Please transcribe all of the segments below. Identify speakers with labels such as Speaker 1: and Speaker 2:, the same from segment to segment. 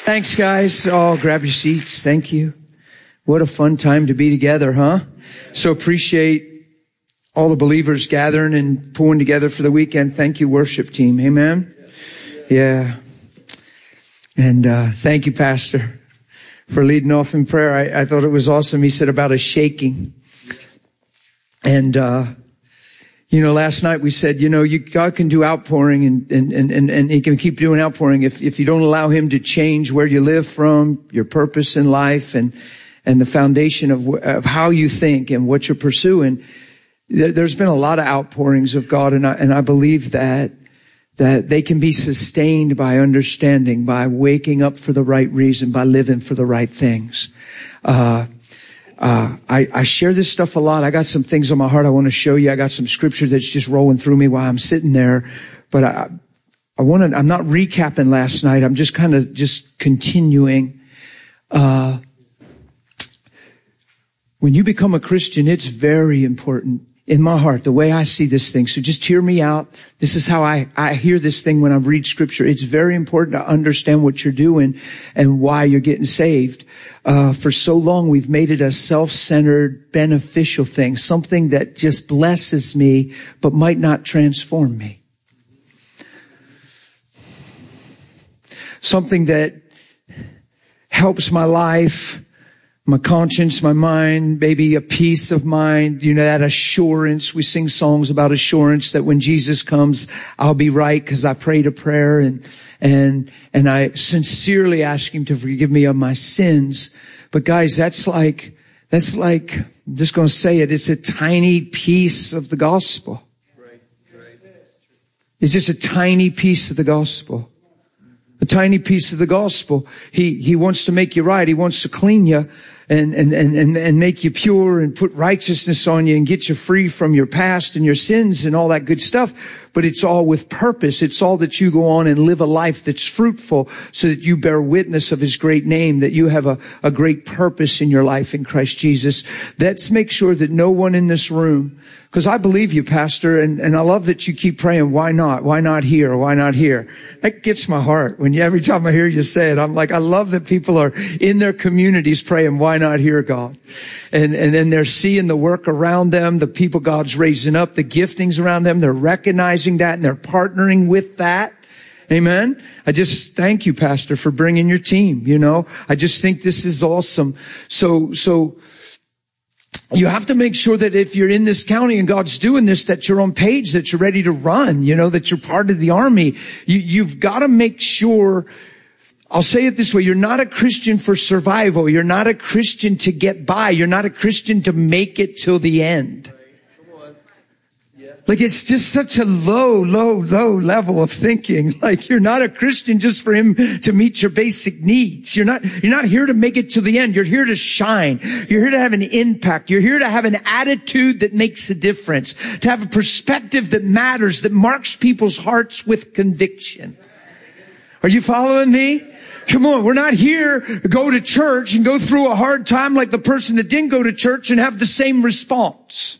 Speaker 1: Thanks, guys. Oh, grab your seats. Thank you. What a fun time to be together, huh? So appreciate all the believers gathering and pulling together for the weekend. Thank you, worship team. Amen. Yeah. And thank you, Pastor, for leading off in prayer. I thought it was awesome. He said about a shaking. And last night we said, God can do outpouring and he can keep doing outpouring if you don't allow him to change where you live from, your purpose in life and the foundation of how you think and what you're pursuing. There's been a lot of outpourings of God, and I believe that they can be sustained by understanding, by waking up for the right reason, by living for the right things. I share this stuff a lot. I got some things on my heart I want to show you. I got some scripture that's just rolling through me while I'm sitting there. But I'm not recapping last night. I'm just kind of just continuing. When you become a Christian, it's very important in my heart, the way I see this thing. So just hear me out. This is how I hear this thing when I read scripture. It's very important to understand what you're doing and why you're getting saved. For so long, we've made it a self-centered, beneficial thing, something that just blesses me, but might not transform me. Something that helps my life, my conscience, my mind, maybe a peace of mind, that assurance. We sing songs about assurance that when Jesus comes, I'll be right because I prayed a prayer and I sincerely ask him to forgive me of my sins. But guys, that's like, I'm just going to say it. It's a tiny piece of the gospel. It's just a tiny piece of the gospel. A tiny piece of the gospel. He wants to make you right. He wants to clean you and make you pure and put righteousness on you and get you free from your past and your sins and all that good stuff. But it's all with purpose. It's all that you go on and live a life that's fruitful so that you bear witness of his great name, that you have a great purpose in your life in Christ Jesus. Let's make sure that no one in this room, because I believe you, Pastor, and I love that you keep praying, why not? Why not here? Why not here? That gets my heart. Every time I hear you say it, I'm like, I love that people are in their communities praying, why not here, God? And then they're seeing the work around them, the people God's raising up, the giftings around them. They're recognizing that and they're partnering with that. Amen. I just thank you, Pastor, for bringing your team. I just think this is awesome. So you have to make sure that if you're in this county and God's doing this, that you're on page, that you're ready to run, that you're part of the army. You've got to make sure, I'll say it this way, you're not a Christian for survival. You're not a Christian to get by. You're not a Christian to make it till the end. Like, it's just such a low level of thinking. Like, you're not a Christian just for him to meet your basic needs. You're not here to make it to the end. You're here to shine. You're here to have an impact. You're here to have an attitude that makes a difference, to have a perspective that matters, that marks people's hearts with conviction. Are you following me? Come on, we're not here to go to church and go through a hard time like the person that didn't go to church and have the same response.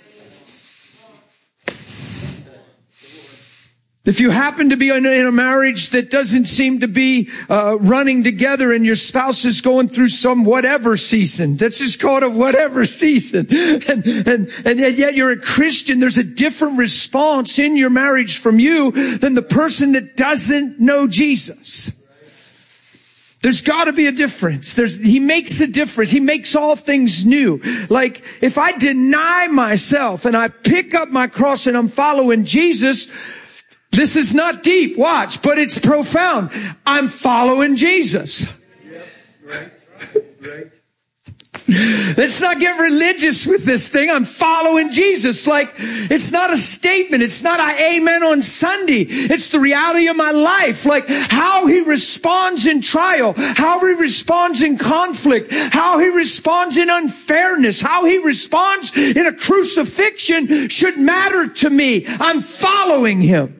Speaker 1: If you happen to be in a marriage that doesn't seem to be running together and your spouse is going through some whatever season, let's just call it a whatever season, and yet you're a Christian, there's a different response in your marriage from you than the person that doesn't know Jesus. There's got to be a difference. He makes a difference. He makes all things new. Like, if I deny myself and I pick up my cross and I'm following Jesus, this is not deep, watch, but it's profound. I'm following Jesus.
Speaker 2: Yep, right.
Speaker 1: Let's not get religious with this thing. I'm following Jesus. Like, it's not a statement. It's not an amen on Sunday. It's the reality of my life. Like, how he responds in trial, how he responds in conflict, how he responds in unfairness, how he responds in a crucifixion should matter to me. I'm following him.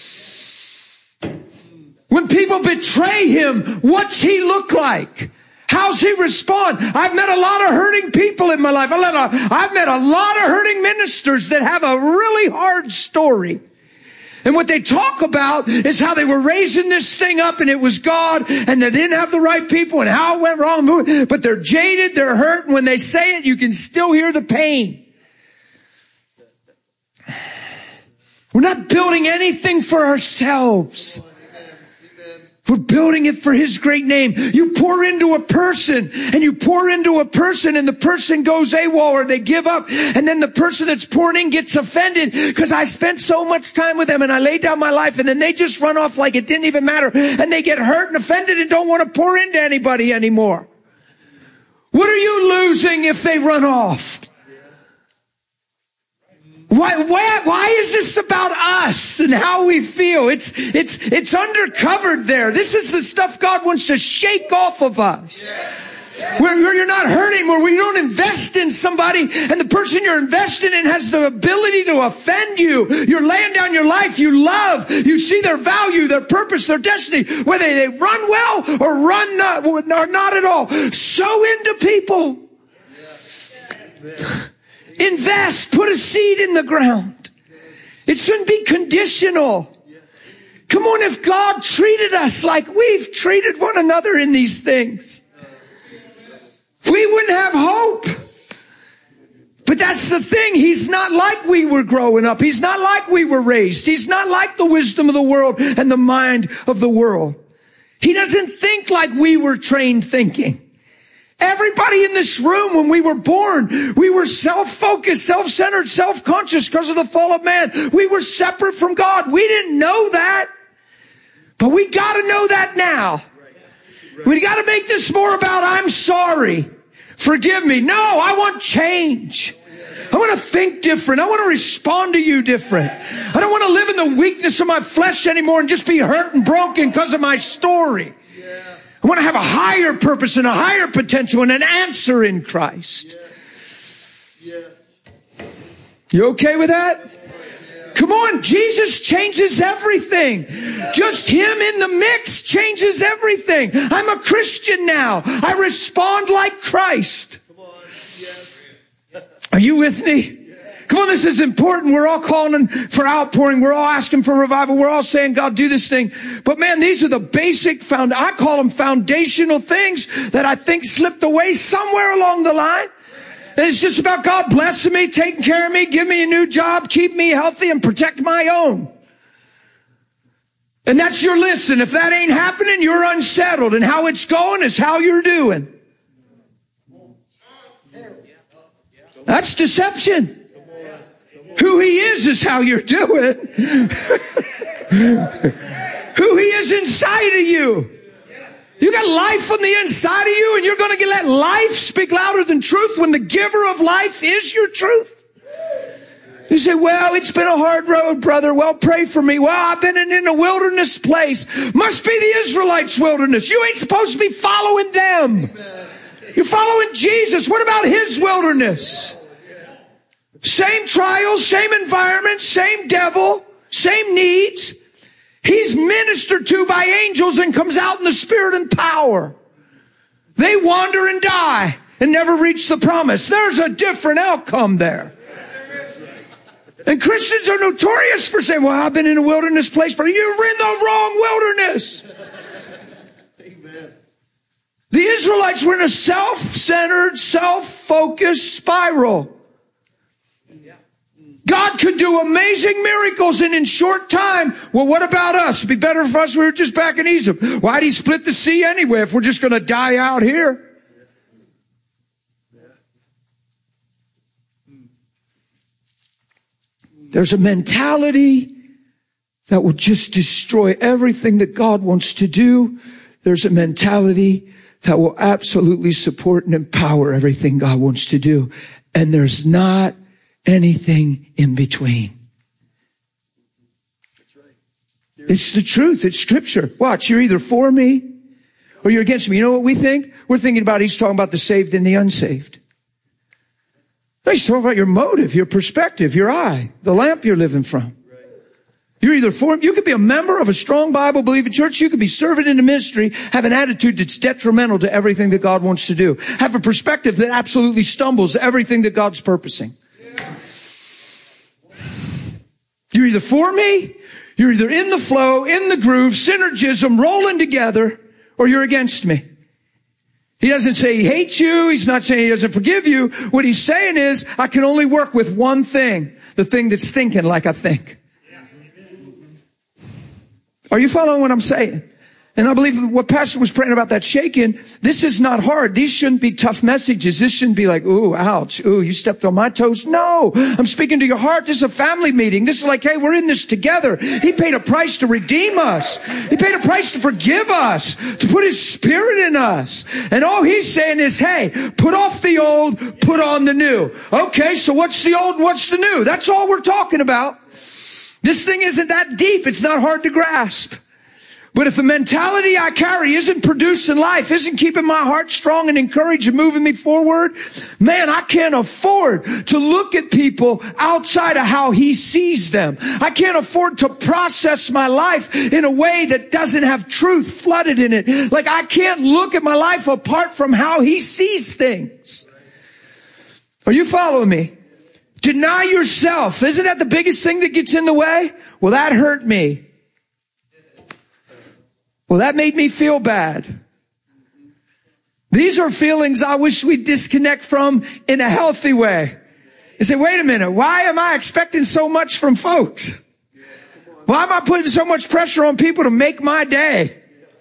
Speaker 1: When people betray him, what's he look like? How's he respond? I've met a lot of hurting people in my life. I've met a lot of hurting ministers that have a really hard story. And what they talk about is how they were raising this thing up and it was God and they didn't have the right people and how it went wrong. But they're jaded, they're hurt. And when they say it, you can still hear the pain. We're not building anything for ourselves. We're building it for His great name. You pour into a person and the person goes AWOL or they give up. And then the person that's pouring in gets offended because I spent so much time with them and I laid down my life and then they just run off like it didn't even matter. And they get hurt and offended and don't want to pour into anybody anymore. What are you losing if they run off? Why is this about us and how we feel? It's undercovered there. This is the stuff God wants to shake off of us. Where you're not hurting, where we don't invest in somebody and the person you're investing in has the ability to offend you. You're laying down your life. You love. You see their value, their purpose, their destiny. Whether they run well or run not, or not at all. Sow into people. Invest. Put a seed in the ground. It shouldn't be conditional. Come on, if God treated us like we've treated one another in these things, we wouldn't have hope. But that's the thing. He's not like we were growing up. He's not like we were raised. He's not like the wisdom of the world and the mind of the world. He doesn't think like we were trained thinking. Everybody in this room, when we were born, we were self-focused, self-centered, self-conscious because of the fall of man. We were separate from God. We didn't know that. But we got to know that now. We got to make this more about I'm sorry. Forgive me. No, I want change. I want to think different. I want to respond to you different. I don't want to live in the weakness of my flesh anymore and just be hurt and broken because of my story. I want to have a higher purpose and a higher potential and an answer in Christ.
Speaker 2: Yes.
Speaker 1: You okay with that? Come on, Jesus changes everything. Just Him in the mix changes everything. I'm a Christian now. I respond like Christ.
Speaker 2: Come on. Yes.
Speaker 1: Are you with me? Come on, this is important. We're all calling for outpouring. We're all asking for revival. We're all saying, God, do this thing. But man, these are the basic I call them foundational things that I think slipped away somewhere along the line. And it's just about God blessing me, taking care of me, give me a new job, keep me healthy, and protect my own. And that's your list. And if that ain't happening, you're unsettled. And how it's going is how you're doing. That's deception. Who He is how you're doing. Who He is inside of you. You got life on the inside of you and you're going to let life speak louder than truth when the giver of life is your truth. You say, well, it's been a hard road, brother. Well, pray for me. Well, I've been in a wilderness place. Must be the Israelites' wilderness. You ain't supposed to be following them. You're following Jesus. What about His wilderness? Same trials, same environment, same devil, same needs. He's ministered to by angels and comes out in the spirit and power. They wander and die and never reach the promise. There's a different outcome there. And Christians are notorious for saying, well, I've been in a wilderness place, but you're in the wrong wilderness.
Speaker 2: Amen.
Speaker 1: The Israelites were in a self-centered, self-focused spiral. God could do amazing miracles and in short time. Well, what about us? It'd be better if us we were just back in Egypt. Why'd He split the sea anyway if we're just going to die out here? There's a mentality that will just destroy everything that God wants to do. There's a mentality that will absolutely support and empower everything God wants to do. And there's not anything in between. It's the truth. It's Scripture. Watch, you're either for me or you're against me. You know what we think? We're thinking about He's talking about the saved and the unsaved. He's talking about your motive, your perspective, your eye, the lamp you're living from. You're either for him. You could be a member of a strong Bible-believing church. You could be serving in a ministry, have an attitude that's detrimental to everything that God wants to do. Have a perspective that absolutely stumbles everything that God's purposing. You're either for me, You're either in the flow, in the groove, synergism, rolling together, or you're against me. He doesn't say he hates you. He's not saying he doesn't forgive you. What he's saying is, I can only work with one thing. The thing that's thinking like I think. Are you following what I'm saying? And I believe what Pastor was praying about, that shaking, this is not hard. These shouldn't be tough messages. This shouldn't be like, ooh, ouch. Ooh, you stepped on my toes. No, I'm speaking to your heart. This is a family meeting. This is like, hey, we're in this together. He paid a price to redeem us. He paid a price to forgive us, to put his spirit in us. And all he's saying is, hey, put off the old, put on the new. Okay, so what's the old, what's the new? That's all we're talking about. This thing isn't that deep. It's not hard to grasp. But if the mentality I carry isn't producing life, isn't keeping my heart strong and encouraged and moving me forward, man, I can't afford to look at people outside of how he sees them. I can't afford to process my life in a way that doesn't have truth flooded in it. Like I can't look at my life apart from how he sees things. Are you following me? Deny yourself. Isn't that the biggest thing that gets in the way? Well, that hurt me. Well, that made me feel bad. These are feelings I wish we'd disconnect from in a healthy way. And say, wait a minute, why am I expecting so much from folks? Why am I putting so much pressure on people to make my day?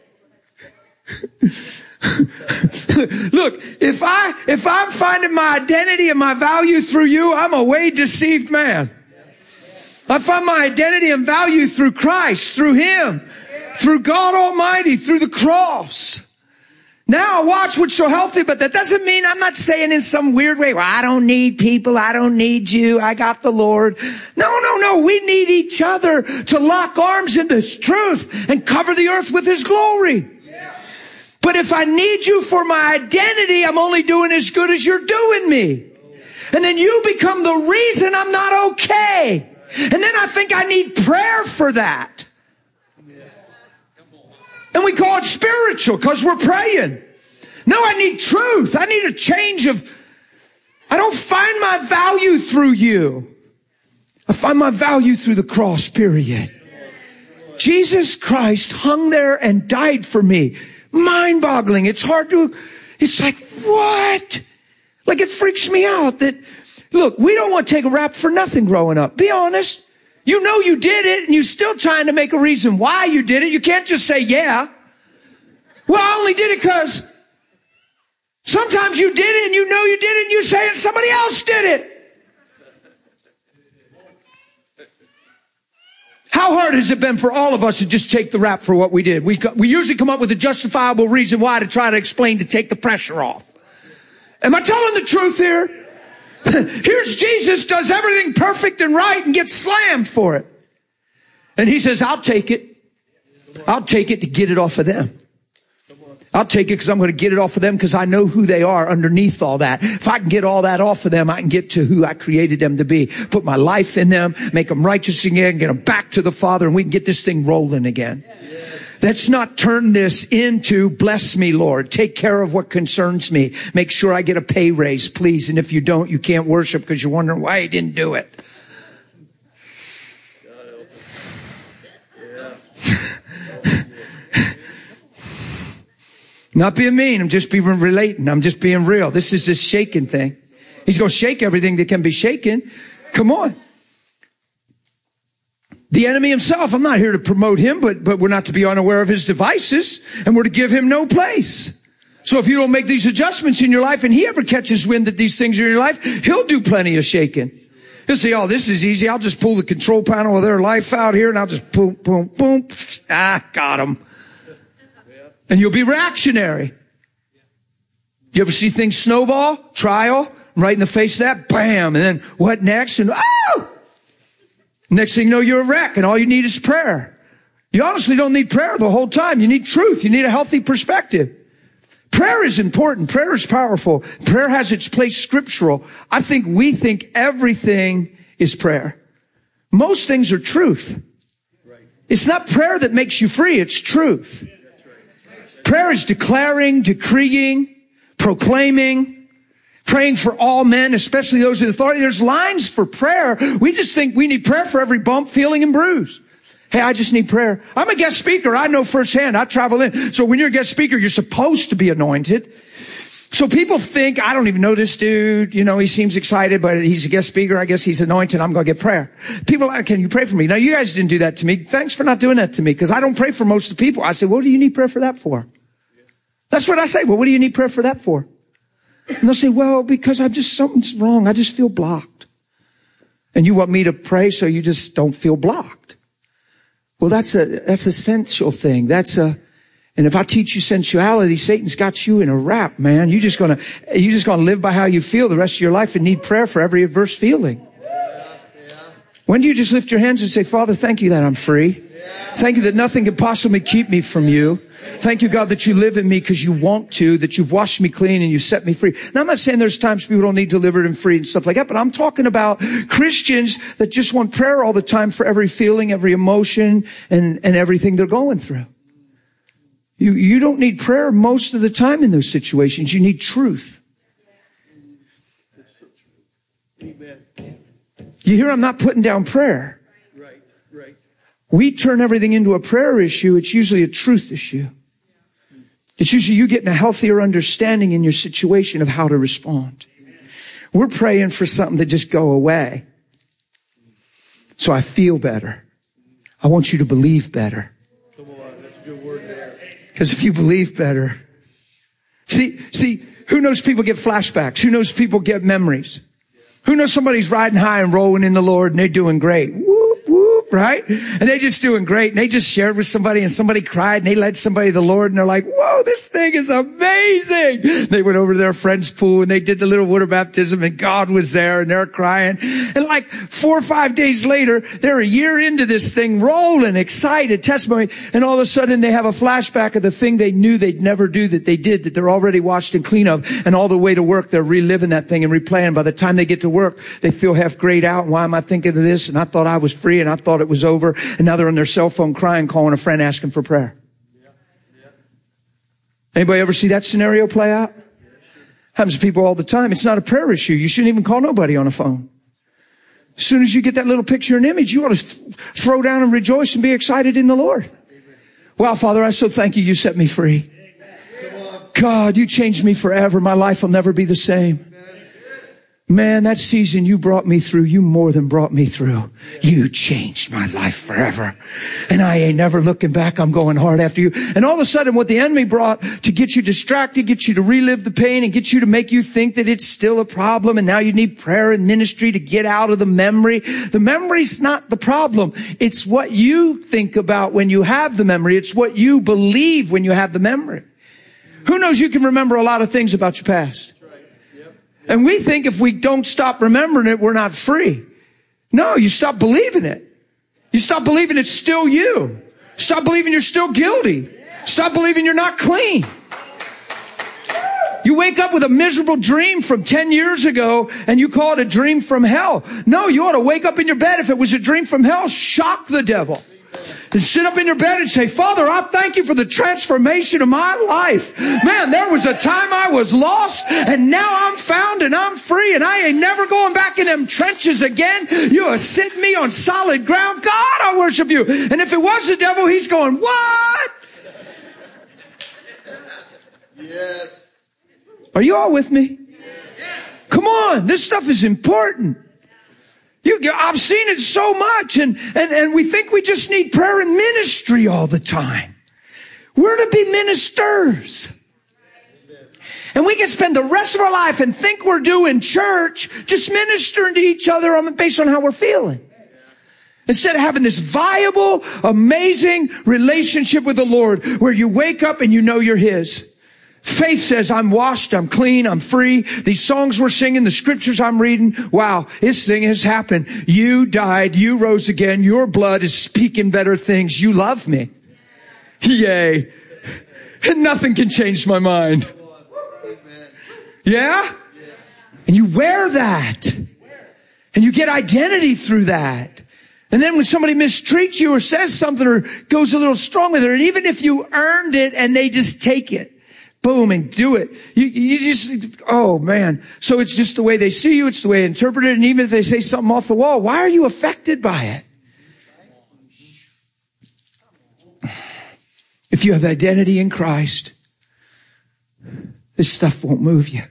Speaker 1: Look, if I'm finding my identity and my value through you, I'm a way deceived man. I find my identity and value through Christ, through him, through God Almighty, through the cross. Now watch what's so healthy, but that doesn't mean I'm not saying in some weird way, well, I don't need people. I don't need you. I got the Lord. No. We need each other to lock arms into his truth and cover the earth with his glory. But if I need you for my identity, I'm only doing as good as you're doing me. And then you become the reason I'm not okay. And then I think I need prayer for that. And we call it spiritual because we're praying. No, I need truth. I need a change of, I don't find my value through you. I find my value through the cross, period. Jesus Christ hung there and died for me. Mind-boggling. It's hard to, it's like, what? Like it freaks me out that, look, we don't want to take a rap for nothing growing up. Be honest. You know you did it and you're still trying to make a reason why you did it. You can't just say, yeah. Well, I only did it because sometimes you did it and you know you did it and you say it, somebody else did it. How hard has it been for all of us to just take the rap for what we did? We usually come up with a justifiable reason why to try to explain to take the pressure off. Am I telling the truth here? Here's Jesus, does everything perfect and right and gets slammed for it. And he says, I'll take it. I'll take it to get it off of them. I'll take it because I'm going to get it off of them because I know who they are underneath all that. If I can get all that off of them, I can get to who I created them to be. Put my life in them, make them righteous again, get them back to the Father, and we can get this thing rolling again. Let's not turn this into, bless me, Lord. Take care of what concerns me. Make sure I get a pay raise, please. And if you don't, you can't worship because you're wondering why you didn't do it. Not being mean. I'm just being relating. I'm just being real. This is this shaking thing. He's going to shake everything that can be shaken. Come on. The enemy himself, I'm not here to promote him, but we're not to be unaware of his devices, and we're to give him no place. So if you don't make these adjustments in your life and he ever catches wind that these things are in your life, he'll do plenty of shaking. He'll say, oh, this is easy. I'll just pull the control panel of their life out here and I'll just boom, boom, boom. Got him. And you'll be reactionary. You ever see things snowball? Trial? Right in the face of that? Bam. And then what next? And oh! Next thing you know, you're a wreck and all you need is prayer. You honestly don't need prayer the whole time. You need truth. You need a healthy perspective. Prayer is important. Prayer is powerful. Prayer has its place scriptural. I think we think everything is prayer. Most things are truth. It's not prayer that makes you free. It's truth. Prayer is declaring, decreeing, proclaiming, praying for all men, especially those in authority. There's lines for prayer. We just think we need prayer for every bump, feeling, and bruise. Hey, I just need prayer. I'm a guest speaker. I know firsthand. I travel in. So when you're a guest speaker, you're supposed to be anointed. So people think, I don't even know this dude. You know, he seems excited, but he's a guest speaker. I guess he's anointed. I'm going to get prayer. People are like, can you pray for me? Now, you guys didn't do that to me. Thanks for not doing that to me, because I don't pray for most of the people. I say, what do you need prayer for that for? That's what I say. Well, what do you need prayer for that for? And they'll say, well, because something's wrong. I just feel blocked. And you want me to pray so you just don't feel blocked. Well, that's a sensual thing. And if I teach you sensuality, Satan's got you in a wrap, man. You're just gonna live by how you feel the rest of your life and need prayer for every adverse feeling. When do you just lift your hands and say, Father, thank you that I'm free. Thank you that nothing can possibly keep me from you. Thank you, God, that you live in me because you want to, that you've washed me clean and you set me free. Now, I'm not saying there's times people don't need delivered and free and stuff like that, but I'm talking about Christians that just want prayer all the time for every feeling, every emotion, and everything they're going through. You don't need prayer most of the time in those situations. You need truth.
Speaker 2: Amen.
Speaker 1: You hear I'm not putting down prayer.
Speaker 2: Right.
Speaker 1: We turn everything into a prayer issue. It's usually a truth issue. It's usually you getting a healthier understanding in your situation of how to respond. We're praying for something to just go away. So I feel better. I want you to believe better.
Speaker 2: Come on, that's a good word there.
Speaker 1: Because if you believe better. See, who knows people get flashbacks? Who knows people get memories? Who knows somebody's riding high and rolling in the Lord and they're doing great? Whoop, whoop, right? And they're just doing great. And they just shared with somebody and somebody cried and they led somebody to the Lord and they're like, whoa, this thing is amazing. They went over to their friend's pool and they did the little water baptism and God was there and they're crying. And like 4 or 5 days later, they're a year into this thing, rolling, excited, testimony. And all of a sudden they have a flashback of the thing they knew they'd never do that they did, that they're already washed and clean of. And all the way to work, they're reliving that thing and replaying. By the time they get to work, they feel half grayed out. Why am I thinking of this? And I thought I was free and I thought it was over. And now they're on their cell phone crying, calling a friend, asking for prayer. Anybody ever see that scenario play out? Happens to people all the time. It's not a prayer issue. You shouldn't even call nobody on a phone. As soon as you get that little picture and image, you ought to throw down and rejoice and be excited in the Lord. Wow, Father, I so thank you. You set me free. God, you changed me forever. My life will never be the same. Man, that season you brought me through, you more than brought me through. You changed my life forever. And I ain't never looking back. I'm going hard after you. And all of a sudden what the enemy brought to get you distracted, get you to relive the pain and get you to make you think that it's still a problem. And now you need prayer and ministry to get out of the memory. The memory's not the problem. It's what you think about when you have the memory. It's what you believe when you have the memory. Who knows you can remember a lot of things about your past? And we think if we don't stop remembering it, we're not free. No, you stop believing it. You stop believing it's still you. Stop believing you're still guilty. Stop believing you're not clean. You wake up with a miserable dream from 10 years ago and you call it a dream from hell. No, you ought to wake up in your bed. If it was a dream from hell, shock the devil. And sit up in your bed and say, Father, I thank you for the transformation of my life. Man, there was a time I was lost and now I'm found and I'm free and I ain't never going back in them trenches again. You are sitting me on solid ground. God, I worship you. And if it was the devil, he's going, what?
Speaker 2: Yes.
Speaker 1: Are you all with me? Yes. Come on. This stuff is important. I've seen it so much and we think we just need prayer and ministry all the time. We're to be ministers. And we can spend the rest of our life and think we're doing church, just ministering to each other based on how we're feeling. Instead of having this viable, amazing relationship with the Lord where you wake up and you know you're His. Faith says, I'm washed, I'm clean, I'm free. These songs we're singing, the scriptures I'm reading, wow, this thing has happened. You died, you rose again, your blood is speaking better things. You love me. Yay. And nothing can change my mind. Yeah? And you wear that. And you get identity through that. And then when somebody mistreats you or says something or goes a little strong with it, and even if you earned it and they just take it, boom, and do it. You just, oh man. So it's just the way they see you. It's the way they interpret it. And even if they say something off the wall, why are you affected by it? If you have identity in Christ, this stuff won't move you.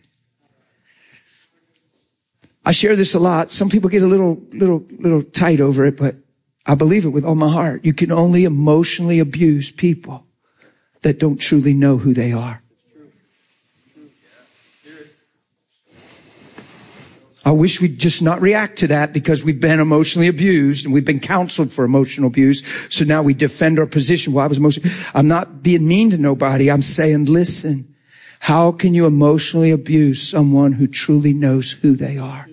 Speaker 1: I share this a lot. Some people get a little tight over it, but I believe it with all my heart. You can only emotionally abuse people that don't truly know who they are. I wish we'd just not react to that because we've been emotionally abused and we've been counseled for emotional abuse. So now we defend our position. Well, I'm not being mean to nobody. I'm saying, listen, how can you emotionally abuse someone who truly knows who they are?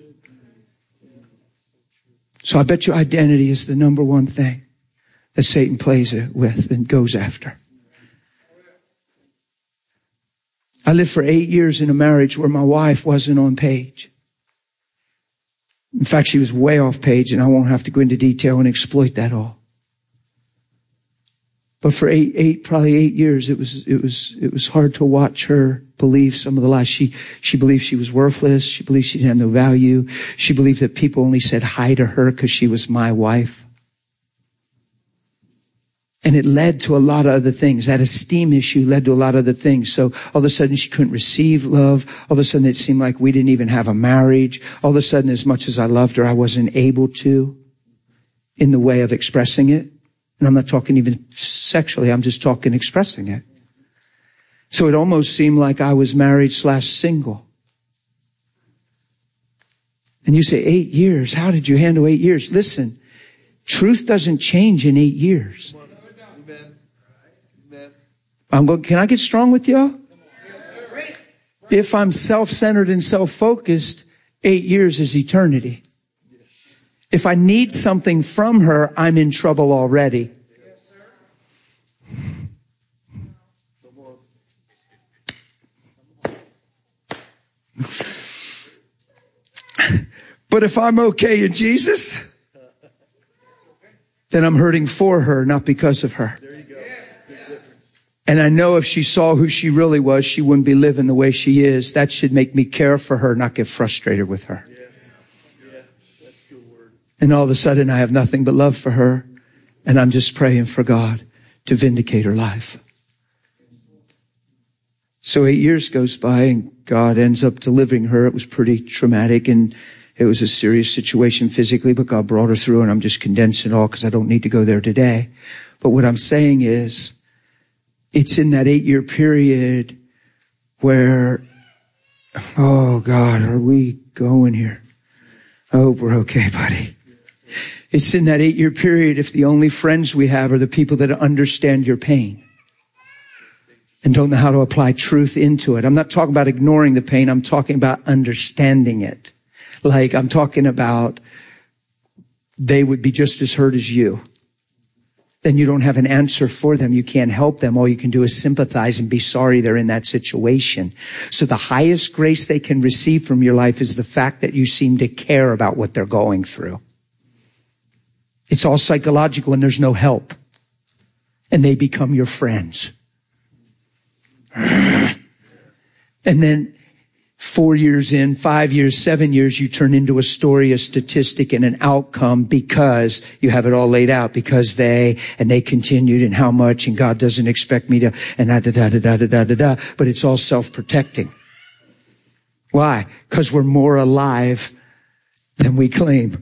Speaker 1: So I bet your identity is the number one thing that Satan plays it with and goes after. I lived for 8 years in a marriage where my wife wasn't on page. In fact, she was way off page, and I won't have to go into detail and exploit that all. But for probably 8 years, it was hard to watch her believe some of the lies. She believed she was worthless. She believed she didn't have no value. She believed that people only said hi to her because she was my wife. And it led to a lot of other things. That esteem issue led to a lot of other things. So all of a sudden she couldn't receive love. All of a sudden it seemed like we didn't even have a marriage. All of a sudden, as much as I loved her, I wasn't able to in the way of expressing it. And I'm not talking even sexually. I'm just talking expressing it. So it almost seemed like I was married / single. And you say, 8 years. How did you handle 8 years? Listen, truth doesn't change in 8 years. Can I get strong with y'all? If I'm self-centered and self-focused, 8 years is eternity. If I need something from her, I'm in trouble already. But if I'm okay in Jesus, then I'm hurting for her, not because of her.
Speaker 2: There you go.
Speaker 1: And I know if she saw who she really was, she wouldn't be living the way she is. That should make me care for her, not get frustrated with her.
Speaker 2: Yeah, that's a good word.
Speaker 1: And all of a sudden I have nothing but love for her. And I'm just praying for God to vindicate her life. So 8 years goes by and God ends up delivering her. It was pretty traumatic and it was a serious situation physically, but God brought her through, and I'm just condensing it all because I don't need to go there today. But what I'm saying is, it's in that 8-year period where, oh God, are we going here? I hope we're okay, buddy. It's in that 8-year period if the only friends we have are the people that understand your pain and don't know how to apply truth into it. I'm not talking about ignoring the pain. I'm talking about understanding it. Like I'm talking about they would be just as hurt as you. Then you don't have an answer for them. You can't help them. All you can do is sympathize and be sorry they're in that situation. So the highest grace they can receive from your life is the fact that you seem to care about what they're going through. It's all psychological and there's no help. And they become your friends. And then 4 years in, 5 years, 7 years, you turn into a story, a statistic, and an outcome because you have it all laid out, because they continued and how much, and God doesn't expect me to, and da-da-da-da-da-da-da-da, but it's all self-protecting. Why? Because we're more alive than we claim.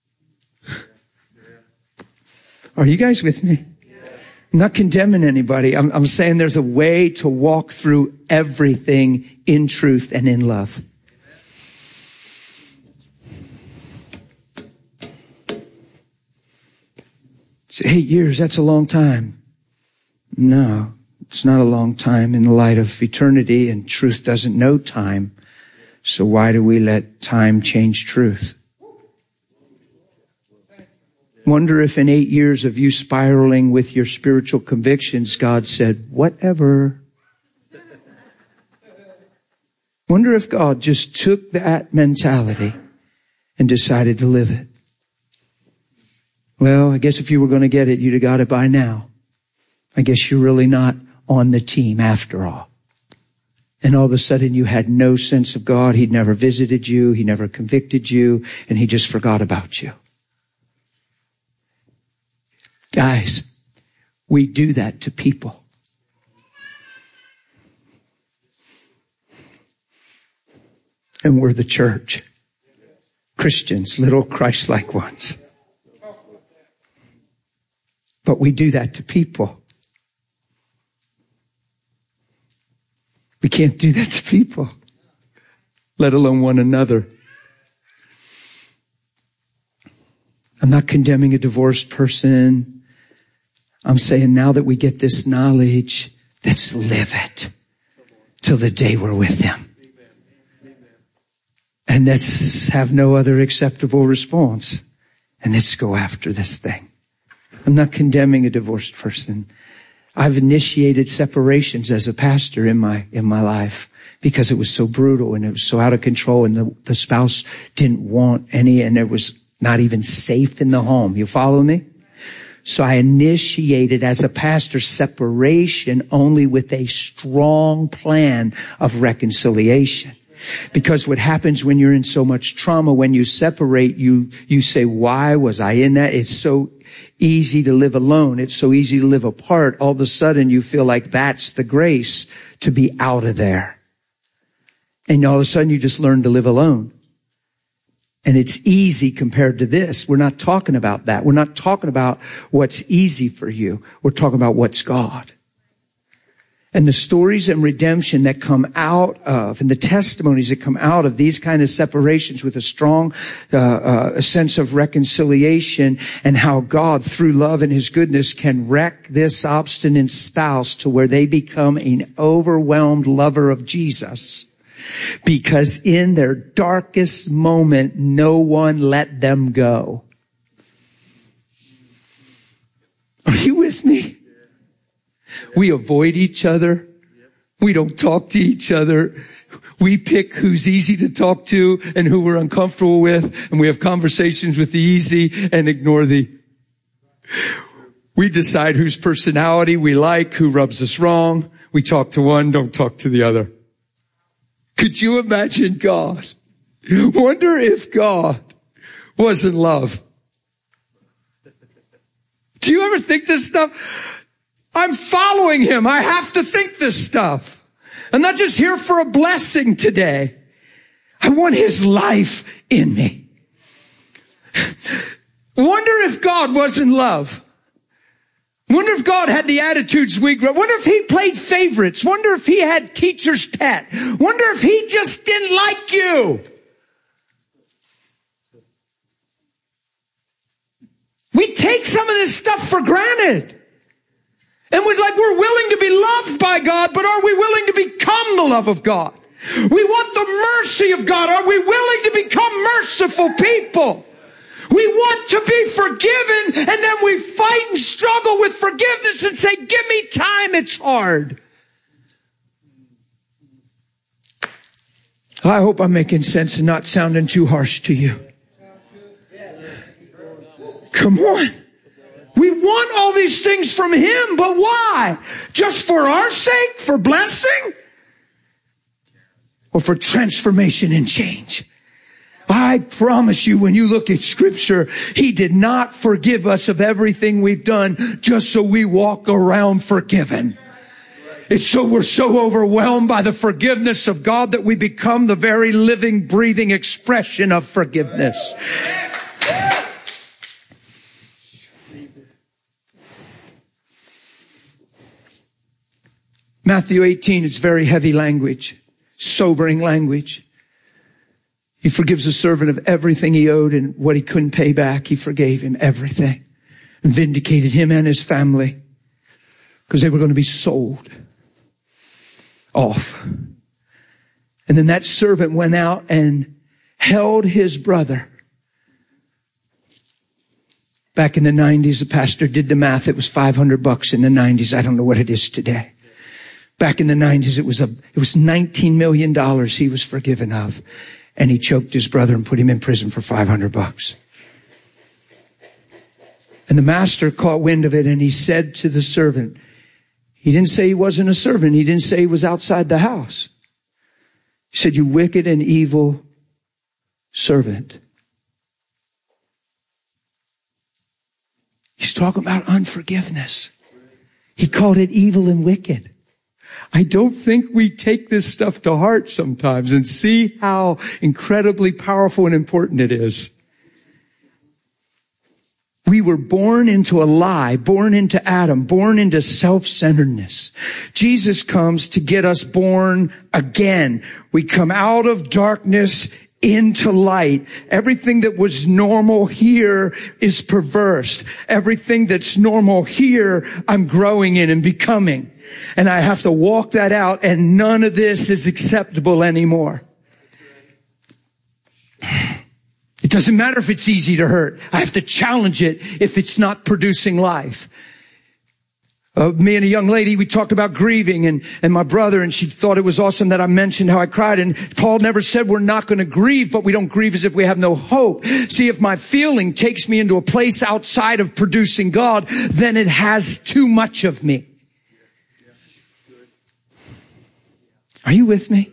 Speaker 1: Are you guys with me? I'm not condemning anybody. I'm saying there's a way to walk through everything in truth and in love. So 8 years, that's a long time. No, it's not a long time in the light of eternity, and truth doesn't know time. So why do we let time change truth? Wonder if in 8 years of you spiraling with your spiritual convictions, God said, whatever. Wonder if God just took that mentality and decided to live it. Well, I guess if you were going to get it, you'd have got it by now. I guess you're really not on the team after all. And all of a sudden you had no sense of God. He'd never visited you. He never convicted you. And he just forgot about you. Guys, we do that to people. And we're the church. Christians, little Christ-like ones. But we do that to people. We can't do that to people, let alone one another. I'm not condemning a divorced person. I'm saying now that we get this knowledge, let's live it till the day we're with Him. And let's have no other acceptable response. And let's go after this thing. I'm not condemning a divorced person. I've initiated separations as a pastor in my life because it was so brutal and it was so out of control, and the spouse didn't want any, and it was not even safe in the home. You follow me? So I initiated as a pastor separation only with a strong plan of reconciliation. Because what happens when you're in so much trauma, when you separate, you say, why was I in that? It's so easy to live alone. It's so easy to live apart. All of a sudden you feel like that's the grace to be out of there. And all of a sudden you just learn to live alone. And it's easy compared to this. We're not talking about that. We're not talking about what's easy for you. We're talking about what's God. And the stories and redemption that come out of, and the testimonies that come out of these kind of separations with a strong sense of reconciliation, and how God, through love and His goodness, can wreck this obstinate spouse to where they become an overwhelmed lover of Jesus. Because in their darkest moment, no one let them go. Are you with me? We avoid each other. We don't talk to each other. We pick who's easy to talk to and who we're uncomfortable with, and we have conversations with the easy and ignore the. We decide whose personality we like, who rubs us wrong. We talk to one, don't talk to the other. Could you imagine God? Wonder if God was in love. Do you ever think this stuff? I'm following Him. I have to think this stuff. I'm not just here for a blessing today. I want His life in me. Wonder if God was in love. Wonder if God had the attitudes we grew up. Wonder if He played favorites. Wonder if He had teacher's pet. Wonder if He just didn't like you. We take some of this stuff for granted. And we're willing to be loved by God, but are we willing to become the love of God? We want the mercy of God. Are we willing to become merciful people? We want to be forgiven, and then we fight and struggle with forgiveness and say, give me time, it's hard. I hope I'm making sense and not sounding too harsh to you. Come on. We want all these things from Him, but why? Just for our sake? For blessing? Or for transformation and change? I promise you, when you look at Scripture, He did not forgive us of everything we've done just so we walk around forgiven. It's so we're so overwhelmed by the forgiveness of God that we become the very living, breathing expression of forgiveness. Matthew 18, it's very heavy language, sobering language. He forgives a servant of everything he owed, and what he couldn't pay back, He forgave him everything and vindicated him and his family because they were going to be sold off. And then that servant went out and held his brother. Back in the 90s, the pastor did the math. It was $500 in the 90s. I don't know what it is today. Back in the 90s, it was $19 million he was forgiven of. And he choked his brother and put him in prison for $500. And the master caught wind of it, and he said to the servant, he didn't say he wasn't a servant. He didn't say he was outside the house. He said, you wicked and evil servant. He's talking about unforgiveness. He called it evil and wicked. I don't think we take this stuff to heart sometimes and see how incredibly powerful and important it is. We were born into a lie, born into Adam, born into self-centeredness. Jesus comes to get us born again. We come out of darkness into light. Everything that was normal here is perverse. Everything that's normal here, I'm growing in and becoming. And I have to walk that out, and none of this is acceptable anymore. It doesn't matter if it's easy to hurt. I have to challenge it if it's not producing life. Me and a young lady, we talked about grieving and my brother, and she thought it was awesome that I mentioned how I cried. And Paul never said we're not going to grieve, but we don't grieve as if we have no hope. See, if my feeling takes me into a place outside of producing God, then it has too much of me. Are you with me?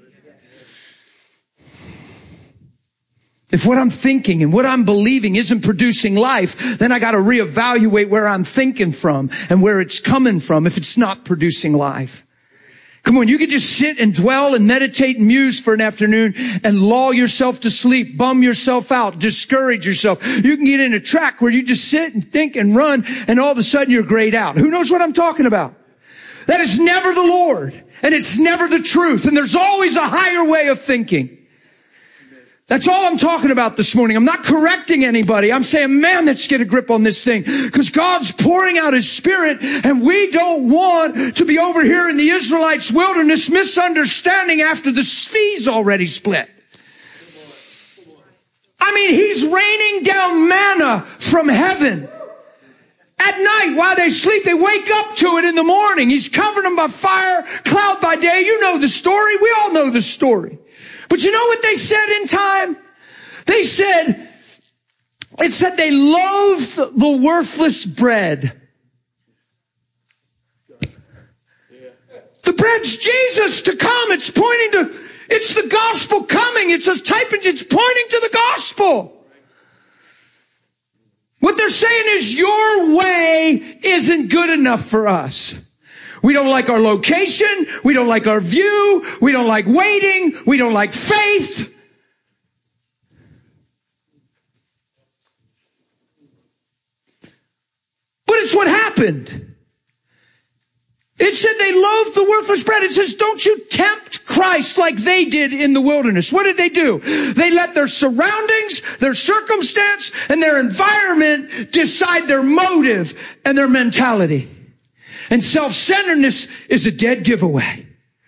Speaker 1: If what I'm thinking and what I'm believing isn't producing life, then I got to reevaluate where I'm thinking from and where it's coming from if it's not producing life. Come on, you can just sit and dwell and meditate and muse for an afternoon and lull yourself to sleep, bum yourself out, discourage yourself. You can get in a track where you just sit and think and run, and all of a sudden you're grayed out. Who knows what I'm talking about? That is never the Lord, and it's never the truth, and there's always a higher way of thinking. That's all I'm talking about this morning. I'm not correcting anybody. I'm saying, man, let's get a grip on this thing, because God's pouring out His Spirit, and we don't want to be over here in the Israelites' wilderness misunderstanding after the sea's already split. I mean, He's raining down manna from heaven. At night, while they sleep, they wake up to it in the morning. He's covering them by fire, cloud by day. You know the story. We all know the story. But you know what they said in time? It said they loathed the worthless bread. The bread's Jesus to come. It's the gospel coming. It's pointing to the gospel. What they're saying is your way isn't good enough for us. We don't like our location. We don't like our view. We don't like waiting. We don't like faith. But it's what happened. It said they loathed the worthless bread. It says, don't you tempt Christ like they did in the wilderness. What did they do? They let their surroundings, their circumstance, and their environment decide their motive and their mentality. And self-centeredness is a dead giveaway.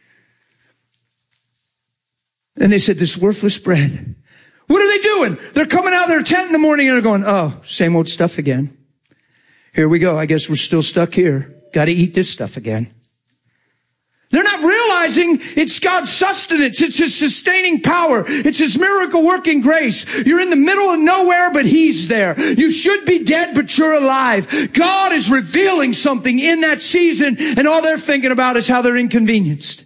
Speaker 1: And they said, this worthless bread. What are they doing? They're coming out of their tent in the morning and they're going, oh, same old stuff again. Here we go. I guess we're still stuck here. Got to eat this stuff again. They're not realizing it's God's sustenance. It's His sustaining power. It's His miracle working grace. You're in the middle of nowhere, but He's there. You should be dead, but you're alive. God is revealing something in that season, and all they're thinking about is how they're inconvenienced.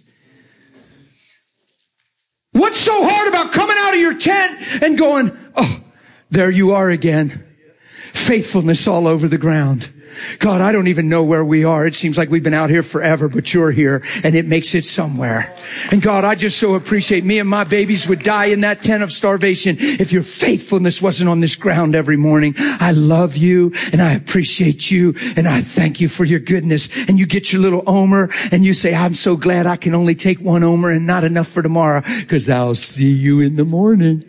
Speaker 1: What's so hard about coming out of your tent and going, oh, there you are again. Faithfulness all over the ground. God, I don't even know where we are. It seems like we've been out here forever, but you're here, and it makes it somewhere. And God, I just so appreciate me and my babies would die in that tent of starvation if your faithfulness wasn't on this ground every morning. I love you, and I appreciate you, and I thank you for your goodness. And you get your little omer, and you say, I'm so glad I can only take one omer and not enough for tomorrow, because I'll see you in the morning.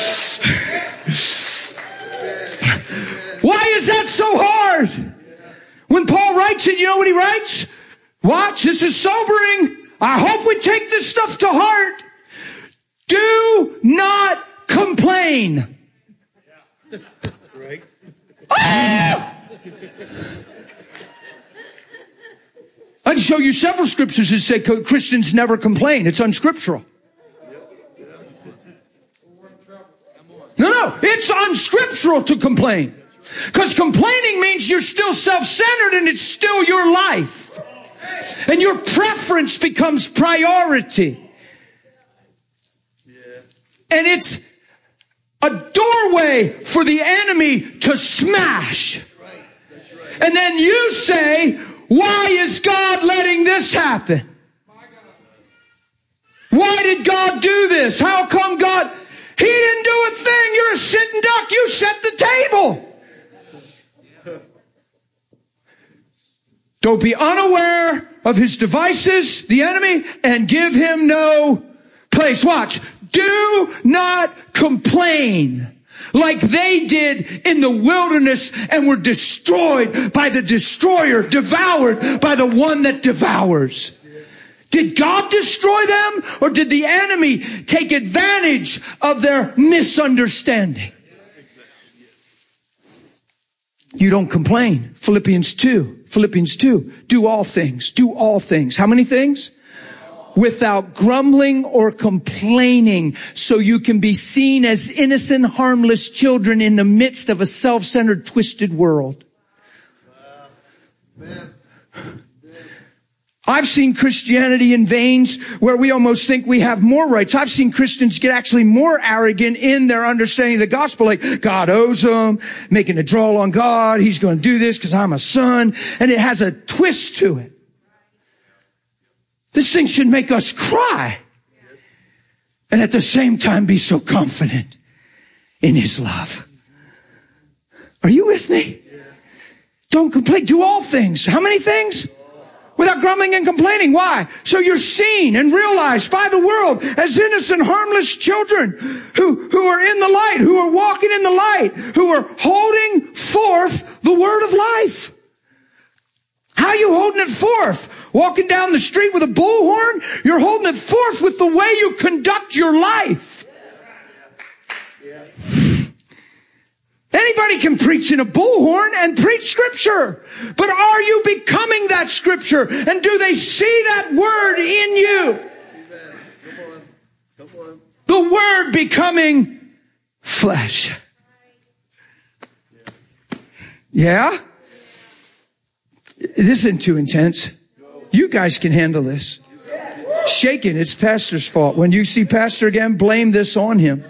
Speaker 1: Why is that so hard? When Paul writes it, you know what he writes? Watch, this is sobering. I hope we take this stuff to heart. Do not complain.
Speaker 2: Right.
Speaker 1: Ah! I can show you several scriptures that say Christians never complain. It's unscriptural. No, it's unscriptural to complain. Because complaining means you're still self-centered and it's still your life. And your preference becomes priority. And it's a doorway for the enemy to smash. And then you say, why is God letting this happen? did God do this? How come God? He didn't do a thing. You're a sitting duck. You set the table. Don't be unaware of his devices, the enemy, and give him no place. Watch. Do not complain like they did in the wilderness and were destroyed by the destroyer, devoured by the one that devours. Did God destroy them, or did the enemy take advantage of their misunderstanding? You don't complain. Philippians 2. Do all things. Do all things. How many things? Without grumbling or complaining, so you can be seen as innocent, harmless children in the midst of a self-centered, twisted world. I've seen Christianity in veins where we almost think we have more rights. I've seen Christians get actually more arrogant in their understanding of the gospel, like God owes them, making a draw on God. He's going to do this because I'm a son. And it has a twist to it. This thing should make us cry. And at the same time be so confident in his love. Are you with me? Don't complain. Do all things. How many things? Without grumbling and complaining. Why? So you're seen and realized by the world as innocent, harmless children who are in the light, who are walking in the light, who are holding forth the word of life. How are you holding it forth? Walking down the street with a bullhorn? You're holding it forth with the way you conduct your life. Anybody can preach in a bullhorn and preach scripture. But are you becoming that scripture? And do they see that word in you? Come on. The word becoming flesh. Yeah? This isn't too intense. You guys can handle this. Shaking, it's pastor's fault. When you see pastor again, blame this on him.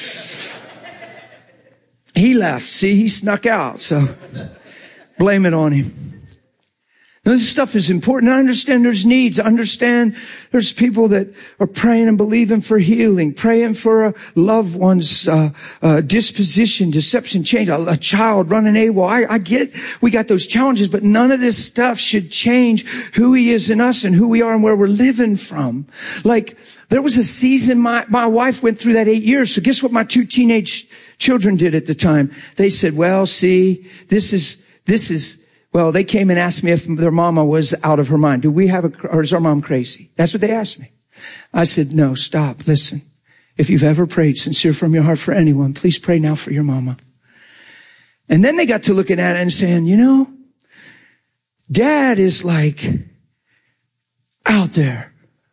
Speaker 1: He left. See, he snuck out. So blame it on him. Now, this stuff is important. I understand there's needs. I understand there's people that are praying and believing for healing, praying for a loved one's disposition, deception, change, a child running AWOL. I get it. We got those challenges, but none of this stuff should change who he is in us and who we are and where we're living from. Like, there was a season my wife went through that 8 years. So guess what my 2 teenage children did at the time? They said, well, see, this is, well, they came and asked me if their mama was out of her mind. Or is our mom crazy? That's what they asked me. I said, no, stop, listen. If you've ever prayed sincere from your heart for anyone, please pray now for your mama. And then they got to looking at it and saying, you know, Dad is like out there.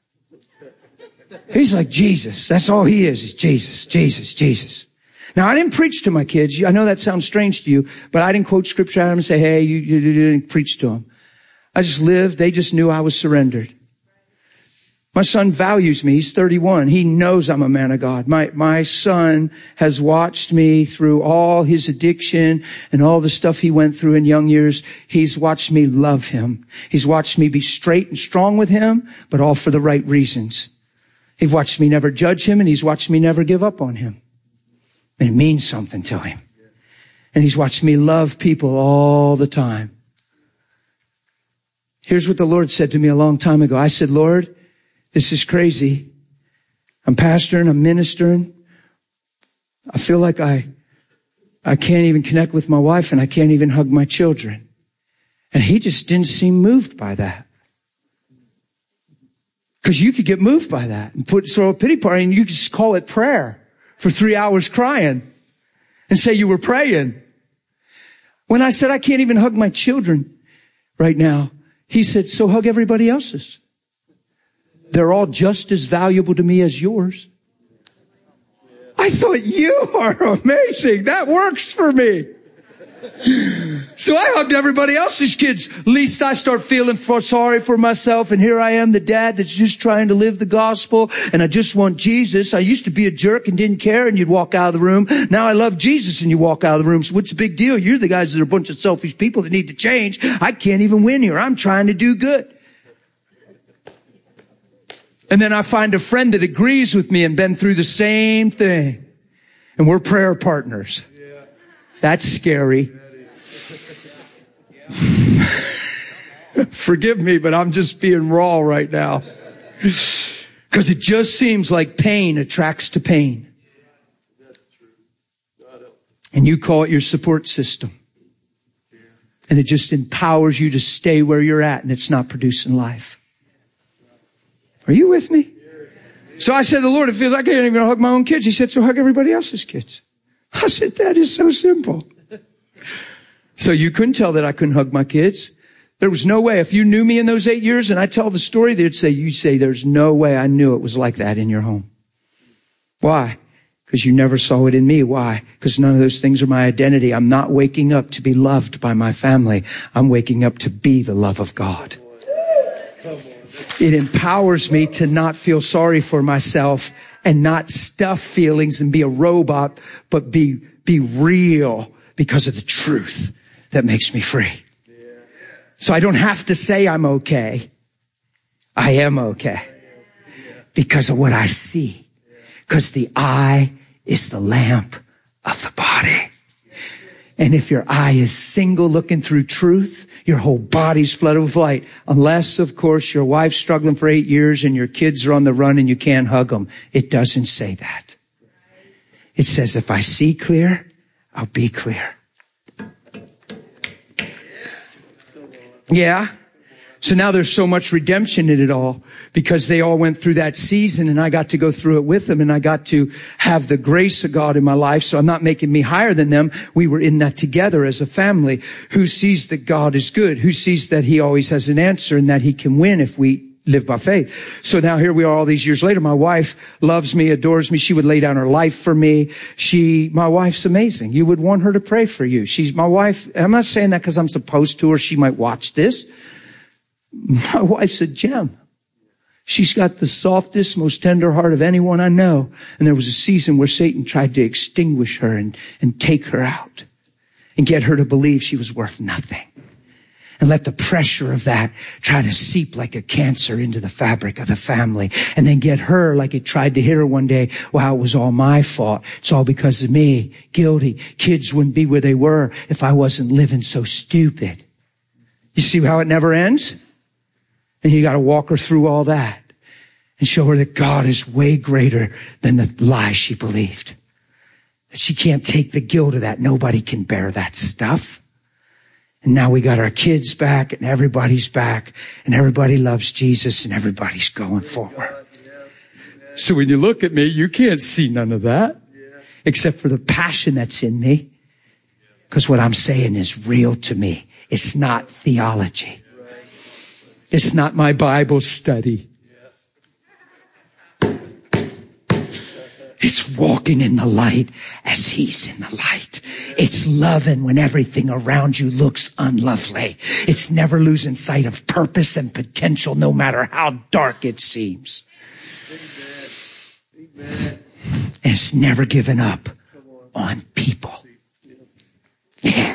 Speaker 1: He's like Jesus. That's all he is Jesus, Jesus, Jesus. Now, I didn't preach to my kids. I know that sounds strange to you, but I didn't quote scripture at them and say, hey, you didn't preach to them. I just lived. They just knew I was surrendered. My son values me. He's 31. He knows I'm a man of God. My son has watched me through all his addiction and all the stuff he went through in young years. He's watched me love him. He's watched me be straight and strong with him, but all for the right reasons. He's watched me never judge him, and he's watched me never give up on him. And it means something to him. And he's watched me love people all the time. Here's what the Lord said to me a long time ago. I said, Lord, this is crazy. I'm pastoring, I'm ministering. I feel like I can't even connect with my wife, and I can't even hug my children. And he just didn't seem moved by that. Because you could get moved by that and throw a pity party, and you could just call it prayer for 3 hours crying and say you were praying. When I said I can't even hug my children right now, he said, so hug everybody else's. They're all just as valuable to me as yours. I thought, you are amazing. That works for me. So I hugged everybody else's kids. Least I start feeling sorry for myself. And here I am, the dad that's just trying to live the gospel. And I just want Jesus. I used to be a jerk and didn't care, and you'd walk out of the room. Now I love Jesus, and you walk out of the room. So what's the big deal? You're the guys that are a bunch of selfish people that need to change. I can't even win here. I'm trying to do good. And then I find a friend that agrees with me and been through the same thing. And we're prayer partners. That's scary. Forgive me, but I'm just being raw right now. Because it just seems like pain attracts to pain. And you call it your support system. And it just empowers you to stay where you're at, and it's not producing life. Are you with me? So I said to the Lord, it feels like I can't even hug my own kids. He said, so hug everybody else's kids. I said, that is so simple. So you couldn't tell that I couldn't hug my kids. There was no way. If you knew me in those 8 years and I tell the story, they'd say, you say, there's no way I knew it was like that in your home. Why? Because you never saw it in me. Why? Because none of those things are my identity. I'm not waking up to be loved by my family. I'm waking up to be the love of God. It empowers me to not feel sorry for myself and not stuff feelings and be a robot, but be real because of the truth that makes me free. So I don't have to say I'm okay. I am okay because of what I see. Because the eye is the lamp of the body. And if your eye is single looking through truth, your whole body's flooded with light. Unless, of course, your wife's struggling for 8 years and your kids are on the run and you can't hug them. It doesn't say that. It says, if I see clear, I'll be clear. Yeah. So now there's so much redemption in it all because they all went through that season and I got to go through it with them and I got to have the grace of God in my life. So I'm not making me higher than them. We were in that together as a family who sees that God is good, who sees that he always has an answer and that he can win if we live by faith. So now here we are all these years later. My wife loves me, adores me. She would lay down her life for me. My wife's amazing. You would want her to pray for you. She's my wife. I'm not saying that because I'm supposed to or she might watch this. My wife's a gem. She's got the softest, most tender heart of anyone I know. And there was a season where Satan tried to extinguish her and take her out and get her to believe she was worth nothing. And let the pressure of that try to seep like a cancer into the fabric of the family. And then get her like it tried to hit her one day. Wow, it was all my fault. It's all because of me. Guilty. Kids wouldn't be where they were if I wasn't living so stupid. You see how it never ends? And you got to walk her through all that and show her that God is way greater than the lie she believed. That she can't take the guilt of that. Nobody can bear that stuff. And now we got our kids back and everybody's back and everybody loves Jesus and everybody's going forward. So when you look at me, you can't see none of that except for the passion that's in me. Because what I'm saying is real to me. It's not theology. It's not my Bible study. It's walking in the light as he's in the light. It's loving when everything around you looks unlovely. It's never losing sight of purpose and potential no matter how dark it seems. Amen. And it's never giving up on people. Yeah.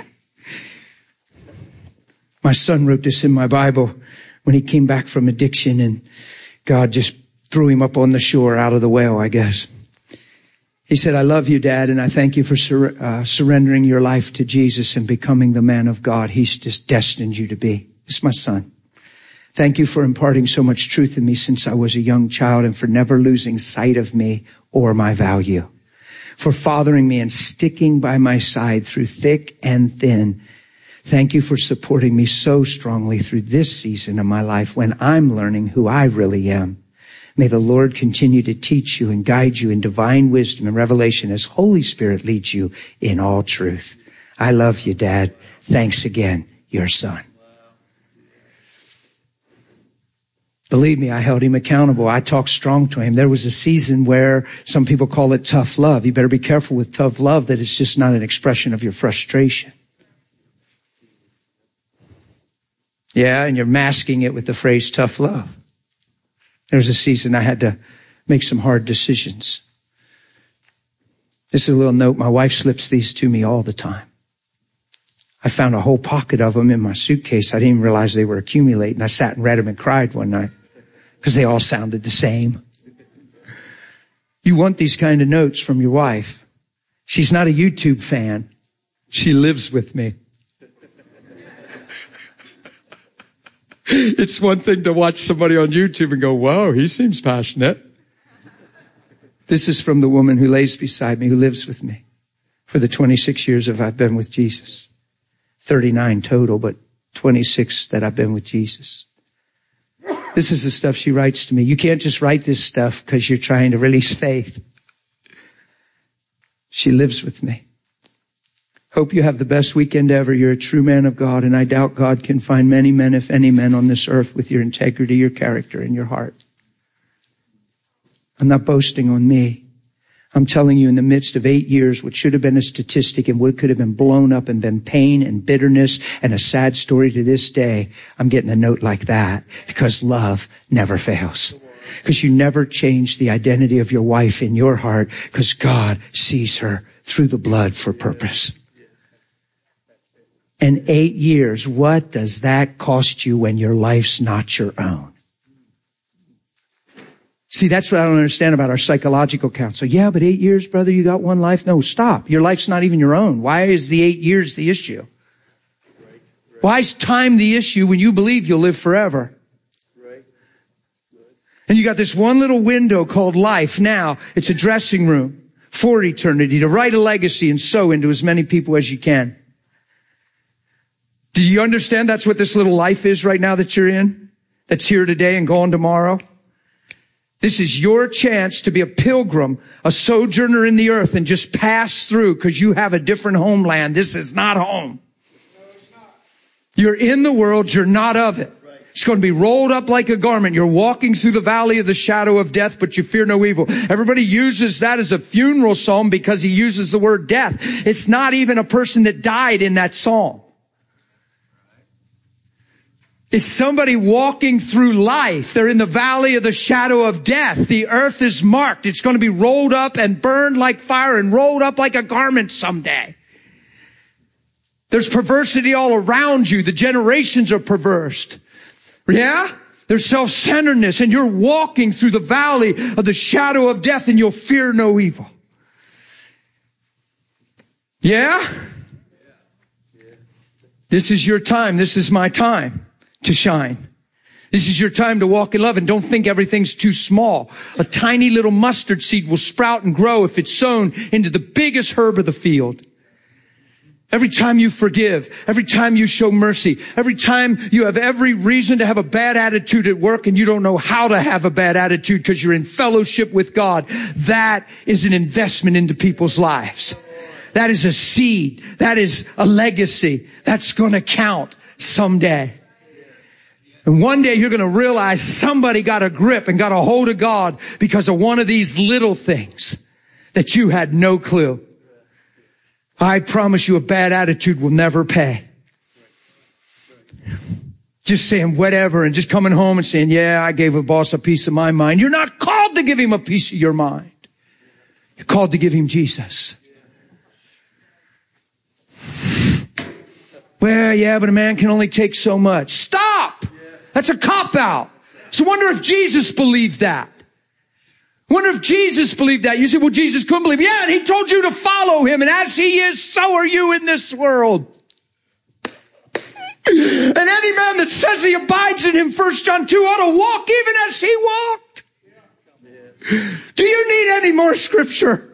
Speaker 1: My son wrote this in my Bible when he came back from addiction and God just threw him up on the shore out of the whale, I guess. He said, I love you, Dad, and I thank you for surrendering your life to Jesus and becoming the man of God he's just destined you to be. This is my son. Thank you for imparting so much truth in me since I was a young child and for never losing sight of me or my value. For fathering me and sticking by my side through thick and thin. Thank you for supporting me so strongly through this season of my life when I'm learning who I really am. May the Lord continue to teach you and guide you in divine wisdom and revelation as Holy Spirit leads you in all truth. I love you, Dad. Thanks again, your son. Believe me, I held him accountable. I talked strong to him. There was a season where some people call it tough love. You better be careful with tough love that it's just not an expression of your frustration. Yeah, and you're masking it with the phrase tough love. There's a season I had to make some hard decisions. This is a little note. My wife slips these to me all the time. I found a whole pocket of them in my suitcase. I didn't even realize they were accumulating. I sat and read them and cried one night because they all sounded the same. You want these kind of notes from your wife. She's not a YouTube fan. She lives with me. It's one thing to watch somebody on YouTube and go, whoa, he seems passionate. This is from the woman who lays beside me, who lives with me for the 26 years I've been with Jesus. 39 total, but 26 that I've been with Jesus. This is the stuff she writes to me. You can't just write this stuff because you're trying to release faith. She lives with me. Hope you have the best weekend ever. You're a true man of God, and I doubt God can find many men, if any men, on this earth with your integrity, your character, and your heart. I'm not boasting on me. I'm telling you, in the midst of 8 years, what should have been a statistic and what could have been blown up and been pain and bitterness and a sad story to this day, I'm getting a note like that because love never fails. Because you never change the identity of your wife in your heart because God sees her through the blood for purpose. And 8 years, what does that cost you when your life's not your own? See, that's what I don't understand about our psychological counsel. Yeah, but 8 years, brother, you got one life. No, stop. Your life's not even your own. Why is the 8 years the issue? Why is time the issue when you believe you'll live forever? And you got this one little window called life now. It's a dressing room for eternity to write a legacy and sow into as many people as you can. Do you understand that's what this little life is right now that you're in? That's here today and gone tomorrow? This is your chance to be a pilgrim, a sojourner in the earth, and just pass through because you have a different homeland. This is not home. You're in the world, you're not of it. It's going to be rolled up like a garment. You're walking through the valley of the shadow of death, but you fear no evil. Everybody uses that as a funeral psalm because he uses the word death. It's not even a person that died in that psalm. It's somebody walking through life. They're in the valley of the shadow of death. The earth is marked. It's going to be rolled up and burned like fire and rolled up like a garment someday. There's perversity all around you. The generations are perverse. Yeah? There's self-centeredness, and you're walking through the valley of the shadow of death, and you'll fear no evil. Yeah? This is your time. This is my time to shine. This is your time to walk in love, and don't think everything's too small. A tiny little mustard seed will sprout and grow if it's sown into the biggest herb of the field. Every time you forgive, every time you show mercy, every time you have every reason to have a bad attitude at work and you don't know how to have a bad attitude because you're in fellowship with God, that is an investment into people's lives. That is a seed. That is a legacy. That's going to count someday. And one day you're going to realize somebody got a grip and got a hold of God because of one of these little things that you had no clue. I promise you a bad attitude will never pay. Just saying whatever and just coming home and saying, yeah, I gave a boss a piece of my mind. You're not called to give him a piece of your mind. You're called to give him Jesus. Well, yeah, but a man can only take so much. Stop! That's a cop-out. So I wonder if Jesus believed that. I wonder if Jesus believed that. You say, well, Jesus couldn't believe it. Yeah, and he told you to follow him. And as he is, so are you in this world. And any man that says he abides in him, 1 John 2, ought to walk even as he walked. Do you need any more scripture?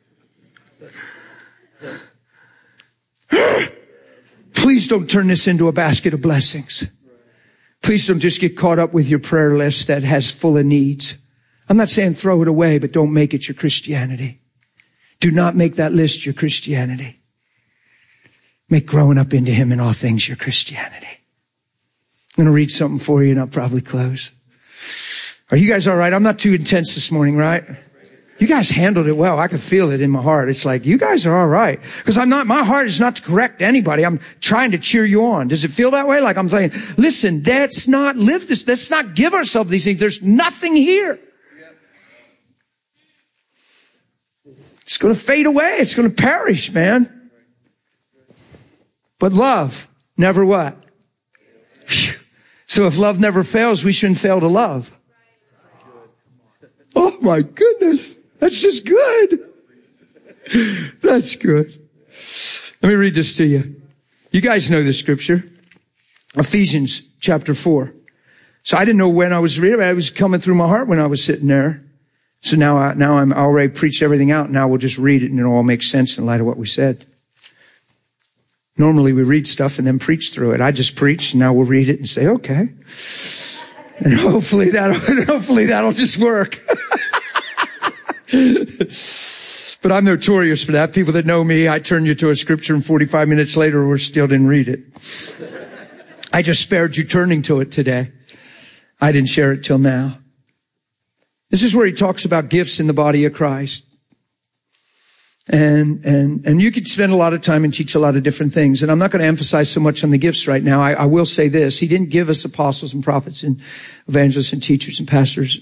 Speaker 1: Please don't turn this into a basket of blessings. Please don't just get caught up with your prayer list that has full of needs. I'm not saying throw it away, but don't make it your Christianity. Do not make that list your Christianity. Make growing up into him in all things your Christianity. I'm going to read something for you and I'll probably close. Are you guys all right? I'm not too intense this morning, right? You guys handled it well. I could feel it in my heart. It's like, you guys are all right. Because my heart is not to correct anybody. I'm trying to cheer you on. Does it feel that way? Like I'm saying, listen, let's not live this. Let's not give ourselves these things. There's nothing here. It's going to fade away. It's going to perish, man. But love never what? So if love never fails, we shouldn't fail to love. my goodness. That's just good. That's good. Let me read this to you. You guys know this scripture. Ephesians chapter 4. So I didn't know when I was reading it. It was coming through my heart when I was sitting there. So now I'm already preached everything out. Now we'll just read it and it'll all make sense in light of what we said. Normally we read stuff and then preach through it. I just preach and now we'll read it and say, okay. And hopefully that'll just work. But I'm notorious for that. People that know me, I turn you to a scripture and 45 minutes later, we still didn't read it. I just spared you turning to it today. I didn't share it till now. This is where he talks about gifts in the body of Christ. And you could spend a lot of time and teach a lot of different things. And I'm not going to emphasize so much on the gifts right now. I will say this. He didn't give us apostles and prophets and evangelists and teachers and pastors,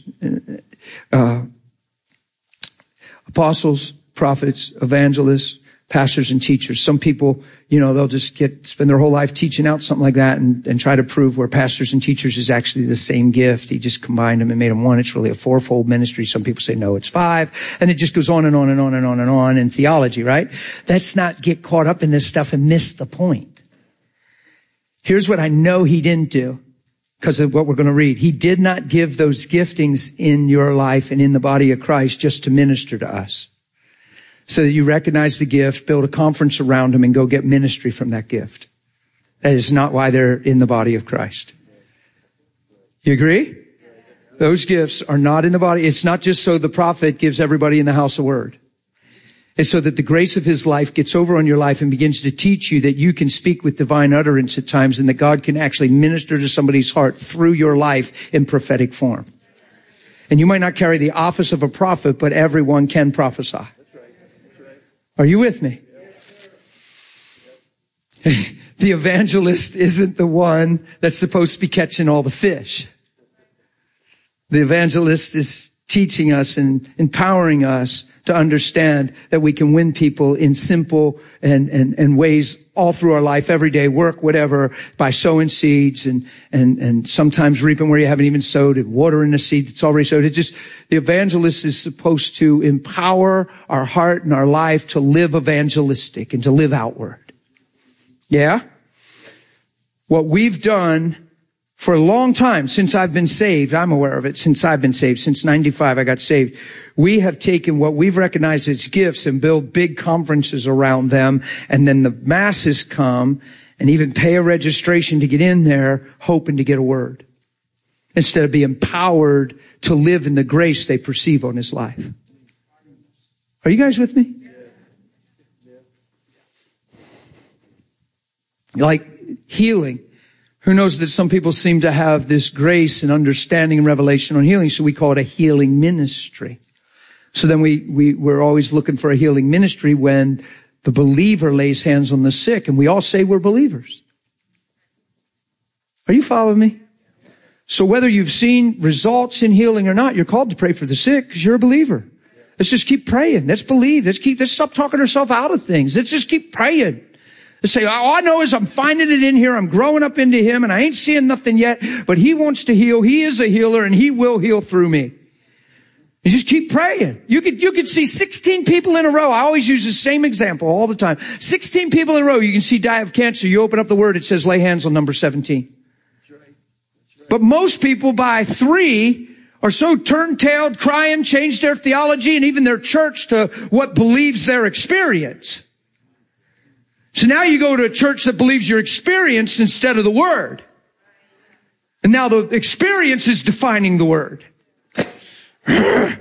Speaker 1: apostles, prophets, evangelists, pastors, and teachers. Some people, they'll just spend their whole life teaching out something like that and try to prove where pastors and teachers is actually the same gift. He just combined them and made them one. It's really a fourfold ministry. Some people say, no, it's 5. And it just goes on and on and on and on and on in theology, right? Let's not get caught up in this stuff and miss the point. Here's what I know he didn't do because of what we're going to read. He did not give those giftings in your life and in the body of Christ just to minister to us, so that you recognize the gift, build a conference around them, and go get ministry from that gift. That is not why they're in the body of Christ. You agree? Those gifts are not in the body. It's not just so the prophet gives everybody in the house a word. It's so that the grace of his life gets over on your life and begins to teach you that you can speak with divine utterance at times and that God can actually minister to somebody's heart through your life in prophetic form. And you might not carry the office of a prophet, but everyone can prophesy. Are you with me? The evangelist isn't the one that's supposed to be catching all the fish. The evangelist is teaching us and empowering us to understand that we can win people in simple and ways all through our life, every day, work, whatever, by sowing seeds and sometimes reaping where you haven't even sowed and watering a seed that's already sowed. The evangelist is supposed to empower our heart and our life to live evangelistic and to live outward. Yeah? What we've done for a long time, since I've been saved, I'm aware of it, since I've been saved, since 95 I got saved, we have taken what we've recognized as gifts and built big conferences around them, and then the masses come and even pay a registration to get in there, hoping to get a word, instead of being empowered to live in the grace they perceive on his life. Are you guys with me? Like healing. Who knows that some people seem to have this grace and understanding and revelation on healing, so we call it a healing ministry. So then we're always looking for a healing ministry when the believer lays hands on the sick, and we all say we're believers. Are you following me? So whether you've seen results in healing or not, you're called to pray for the sick because you're a believer. Let's just keep praying. Let's believe. Let's stop talking ourselves out of things. Let's just keep praying. Let's say, all I know is I'm finding it in here. I'm growing up into him and I ain't seeing nothing yet, but he wants to heal. He is a healer and he will heal through me. You just keep praying. You could see 16 people in a row. I always use the same example all the time. 16 people in a row. You can see die of cancer. You open up the word. It says lay hands on number 17. That's right. But most people by 3 are so turn-tailed, crying, change their theology and even their church to what believes their experience. So now you go to a church that believes your experience instead of the word. And now the experience is defining the word. But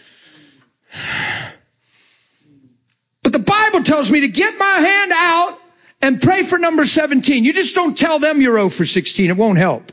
Speaker 1: the Bible tells me to get my hand out and pray for number 17. You just don't tell them you're 0 for 16. It won't help.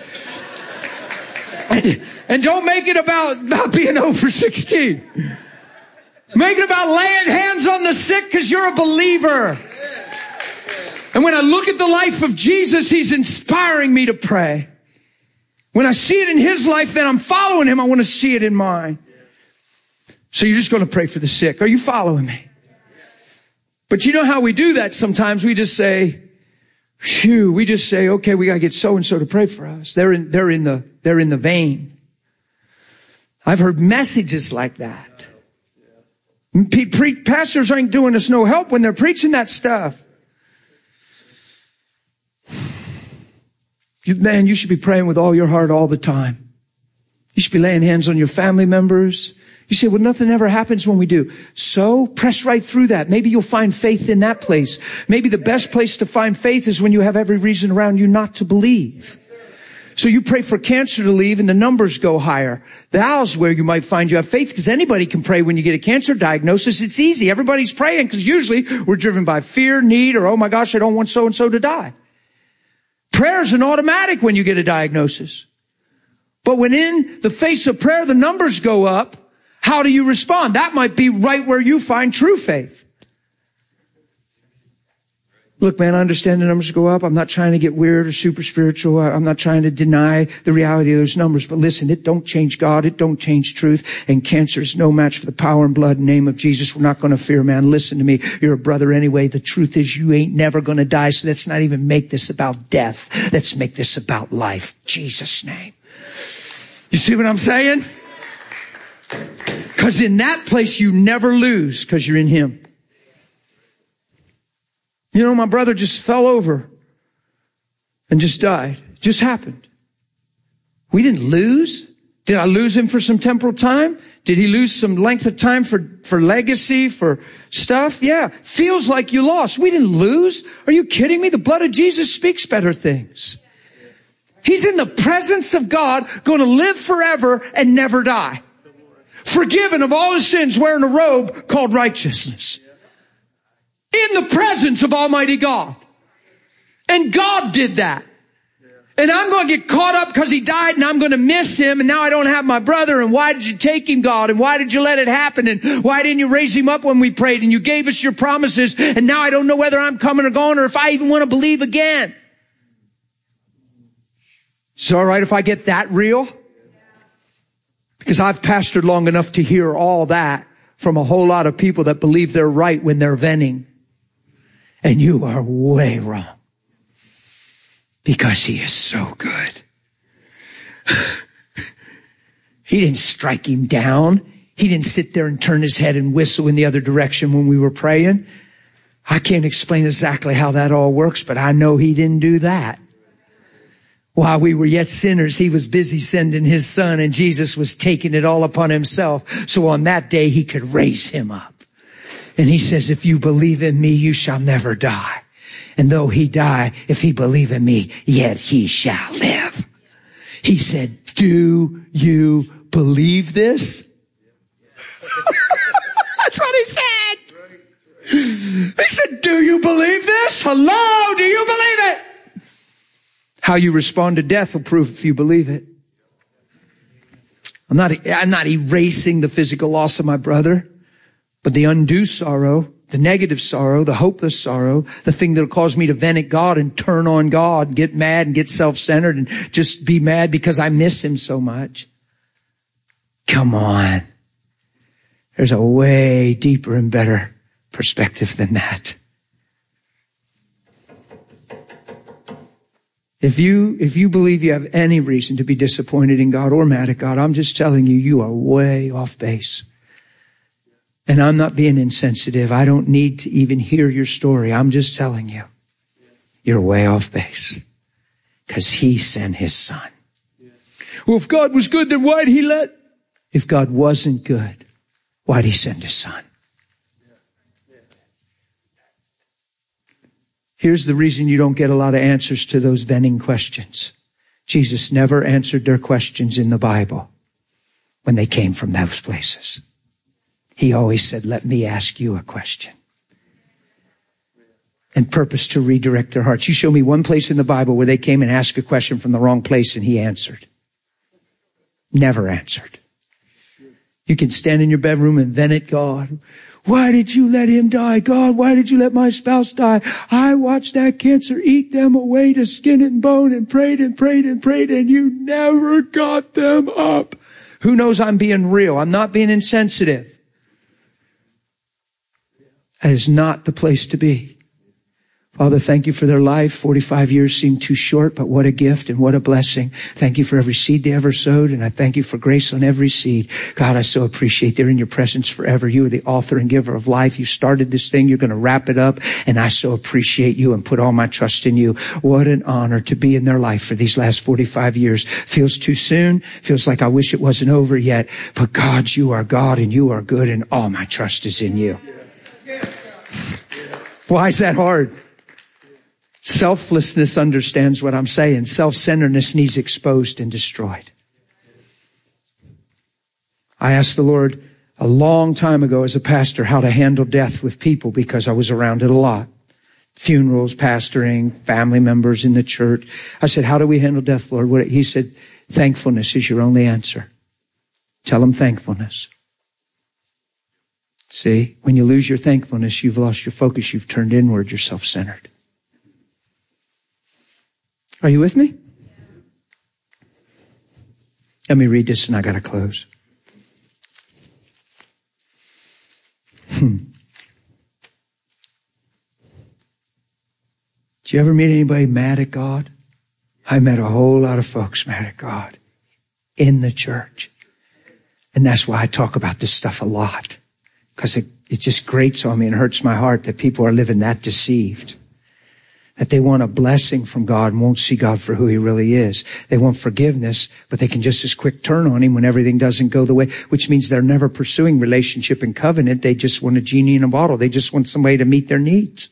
Speaker 1: And don't make it about being 0 for 16. Make it about laying hands on the sick because you're a believer. And when I look at the life of Jesus, he's inspiring me to pray. When I see it in his life, then I'm following him. I want to see it in mine. So you're just going to pray for the sick. Are you following me? But you know how we do that sometimes? We just say, okay, we got to get so-and-so to pray for us. They're in the vein. I've heard messages like that. Pastors ain't doing us no help when they're preaching that stuff. Man, you should be praying with all your heart all the time. You should be laying hands on your family members. You say, well, nothing ever happens when we do. So press right through that. Maybe you'll find faith in that place. Maybe the best place to find faith is when you have every reason around you not to believe. So you pray for cancer to leave and the numbers go higher. That's where you might find you have faith, because anybody can pray when you get a cancer diagnosis. It's easy. Everybody's praying because usually we're driven by fear, need, or, oh my gosh, I don't want so-and-so to die. Prayer is an automatic when you get a diagnosis. But when in the face of prayer, the numbers go up, how do you respond? That might be right where you find true faith. Look, man, I understand the numbers go up. I'm not trying to get weird or super spiritual. I'm not trying to deny the reality of those numbers. But listen, it don't change God. It don't change truth. And cancer is no match for the power and blood and name of Jesus. We're not going to fear, man. Listen to me. You're a brother anyway. The truth is you ain't never going to die. So let's not even make this about death. Let's make this about life. Jesus' name. You see what I'm saying? Because in that place you never lose because you're in Him. You know, my brother just fell over and just died. It just happened. We didn't lose. Did I lose him for some temporal time? Did he lose some length of time for legacy, for stuff? Yeah. Feels like you lost. We didn't lose. Are you kidding me? The blood of Jesus speaks better things. He's in the presence of God, going to live forever and never die. Forgiven of all his sins, wearing a robe called righteousness. In the presence of Almighty God. And God did that. And I'm going to get caught up because he died and I'm going to miss him and now I don't have my brother. And why did you take him, God? And why did you let it happen? And why didn't you raise him up when we prayed? And you gave us your promises. And now I don't know whether I'm coming or going or if I even want to believe again. Is it all right if I get that real? Because I've pastored long enough to hear all that from a whole lot of people that believe they're right when they're venting. And you are way wrong. Because he is so good. He didn't strike him down. He didn't sit there and turn his head and whistle in the other direction when we were praying. I can't explain exactly how that all works, but I know he didn't do that. While we were yet sinners, he was busy sending his son, and Jesus was taking it all upon himself. So on that day, he could raise him up. And he says, if you believe in me, you shall never die. And though he die, if he believe in me, yet he shall live. He said, do you believe this? That's what he said. He said, do you believe this? Hello, do you believe it? How you respond to death will prove if you believe it. I'm not erasing the physical loss of my brother, but the undue sorrow, the negative sorrow, the hopeless sorrow, the thing that'll cause me to vent at God and turn on God and get mad and get self-centered and just be mad because I miss him so much. Come on. There's a way deeper and better perspective than that. If you believe you have any reason to be disappointed in God or mad at God, I'm just telling you, you are way off base. And I'm not being insensitive. I don't need to even hear your story. I'm just telling you, you're way off base. Because he sent his son. Well, if God was good, then why'd he let? If God wasn't good, why'd he send his son? Here's the reason you don't get a lot of answers to those venting questions. Jesus never answered their questions in the Bible when they came from those places. He always said, let me ask you a question. And purpose to redirect their hearts. You show me one place in the Bible where they came and asked a question from the wrong place and he answered. Never answered. You can stand in your bedroom and vent at God. Why did you let him die? God, why did you let my spouse die? I watched that cancer eat them away to skin and bone and prayed and prayed and prayed and you never got them up. Who knows I'm being real? I'm not being insensitive. That is not the place to be. Father, thank you for their life. 45 years seemed too short, but what a gift and what a blessing. Thank you for every seed they ever sowed, and I thank you for grace on every seed. God, I so appreciate they're in your presence forever. You are the author and giver of life. You started this thing. You're going to wrap it up, and I so appreciate you and put all my trust in you. What an honor to be in their life for these last 45 years. Feels too soon. Feels like I wish it wasn't over yet. But God, you are God, and you are good, and all my trust is in you. Why is that hard? Selflessness understands what I'm saying. Self-centeredness needs exposed and destroyed. I asked the Lord a long time ago as a pastor how to handle death with people because I was around it a lot. Funerals, pastoring, family members in the church. I said, how do we handle death, Lord? He said, thankfulness is your only answer. Tell them thankfulness. See, when you lose your thankfulness, you've lost your focus. You've turned inward. You're self-centered. Are you with me? Let me read this and I got to close. Do you ever meet anybody mad at God? I met a whole lot of folks mad at God in the church. And that's why I talk about this stuff a lot. Because it just grates on me and hurts my heart that people are living that deceived. That they want a blessing from God and won't see God for who He really is. They want forgiveness, but they can just as quick turn on Him when everything doesn't go the way, which means they're never pursuing relationship and covenant. They just want a genie in a bottle. They just want somebody to meet their needs.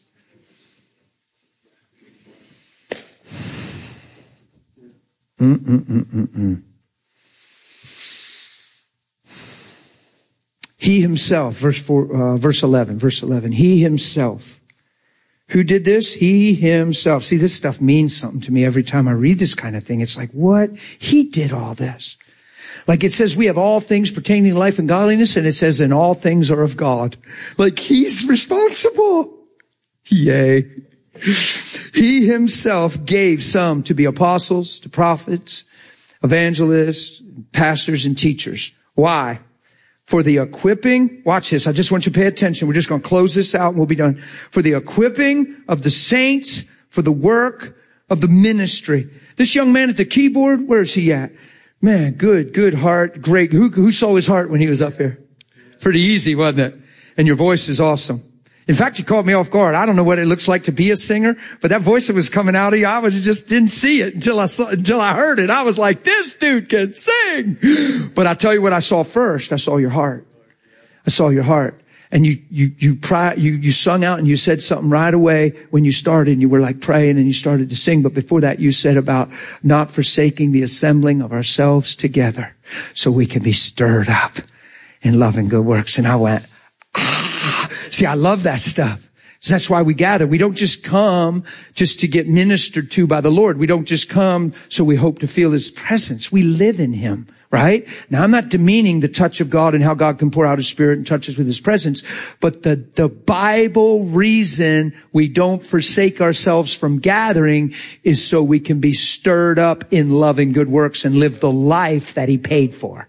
Speaker 1: He Himself, verse 11, He Himself. Who did this? He Himself. See, this stuff means something to me every time I read this kind of thing. It's like, what? He did all this. Like it says we have all things pertaining to life and godliness, and it says and all things are of God. Like He's responsible. Yay. He Himself gave some to be apostles, to prophets, evangelists, pastors, and teachers. Why? For the equipping, watch this, I just want you to pay attention. We're just going to close this out and we'll be done. For the equipping of the saints, for the work of the ministry. This young man at the keyboard, where is he at? Man, good heart, great. Who saw his heart when he was up here? Pretty easy, wasn't it? And your voice is awesome. In fact, you caught me off guard. I don't know what it looks like to be a singer, but that voice that was coming out of you, I just didn't see it until I heard it. I was like, this dude can sing. But I tell you what I saw first. I saw your heart. I saw your heart. And you sung out and you said something right away when you started and you were like praying and you started to sing. But before that, you said about not forsaking the assembling of ourselves together so we can be stirred up in love and good works. And I went, see, I love that stuff. So that's why we gather. We don't just come just to get ministered to by the Lord. We don't just come so we hope to feel His presence. We live in Him, right? Now, I'm not demeaning the touch of God and how God can pour out His Spirit and touch us with His presence. But the Bible reason we don't forsake ourselves from gathering is so we can be stirred up in love and good works and live the life that He paid for.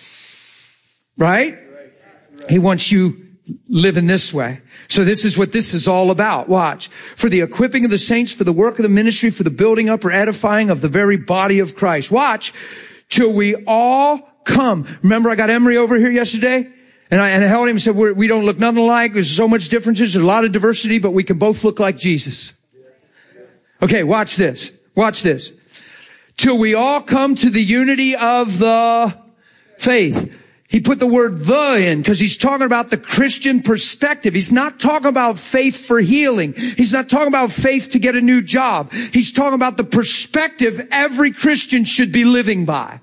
Speaker 1: Right? He wants you living this way. So this is what this is all about. Watch. For the equipping of the saints, for the work of the ministry, for the building up or edifying of the very body of Christ. Watch. Till we all come. Remember I got Emery over here yesterday? And I held him and said, we don't look nothing alike. There's so much differences. There's a lot of diversity, but we can both look like Jesus. Okay, watch this. Watch this. Till we all come to the unity of the faith. He put the word the in because he's talking about the Christian perspective. He's not talking about faith for healing. He's not talking about faith to get a new job. He's talking about the perspective every Christian should be living by.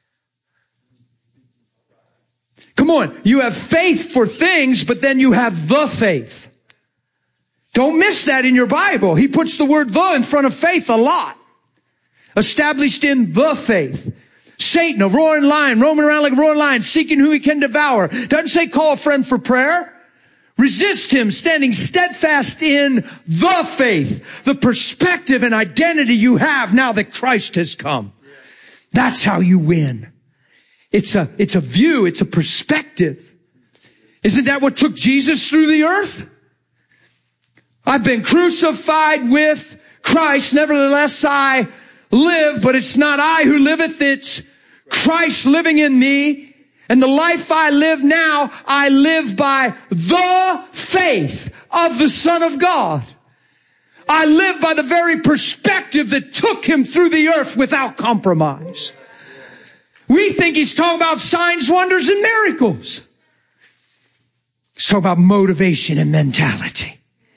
Speaker 1: Come on. You have faith for things, but then you have the faith. Don't miss that in your Bible. He puts the word the in front of faith a lot. Established in the faith. Satan, a roaring lion, roaming around like a roaring lion, seeking who he can devour. Doesn't say call a friend for prayer. Resist him, standing steadfast in the faith, the perspective and identity you have now that Christ has come. That's how you win. It's a view, it's a perspective. Isn't that what took Jesus through the earth? I've been crucified with Christ. Nevertheless, I live, but it's not I who liveth. It's Christ living in me. And the life I live now, I live by the faith of the Son of God. I live by the very perspective that took him through the earth without compromise. We think he's talking about signs, wonders, and miracles. He's talking about motivation and mentality.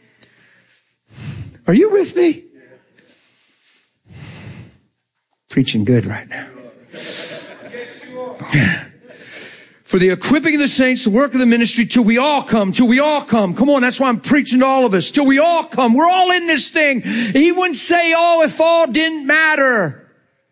Speaker 1: Are you with me? Preaching good right now. For the equipping of the saints, the work of the ministry, till we all come. Come on, that's why I'm preaching to all of us. Till we all come. We're all in this thing. He wouldn't say, oh, if all didn't matter.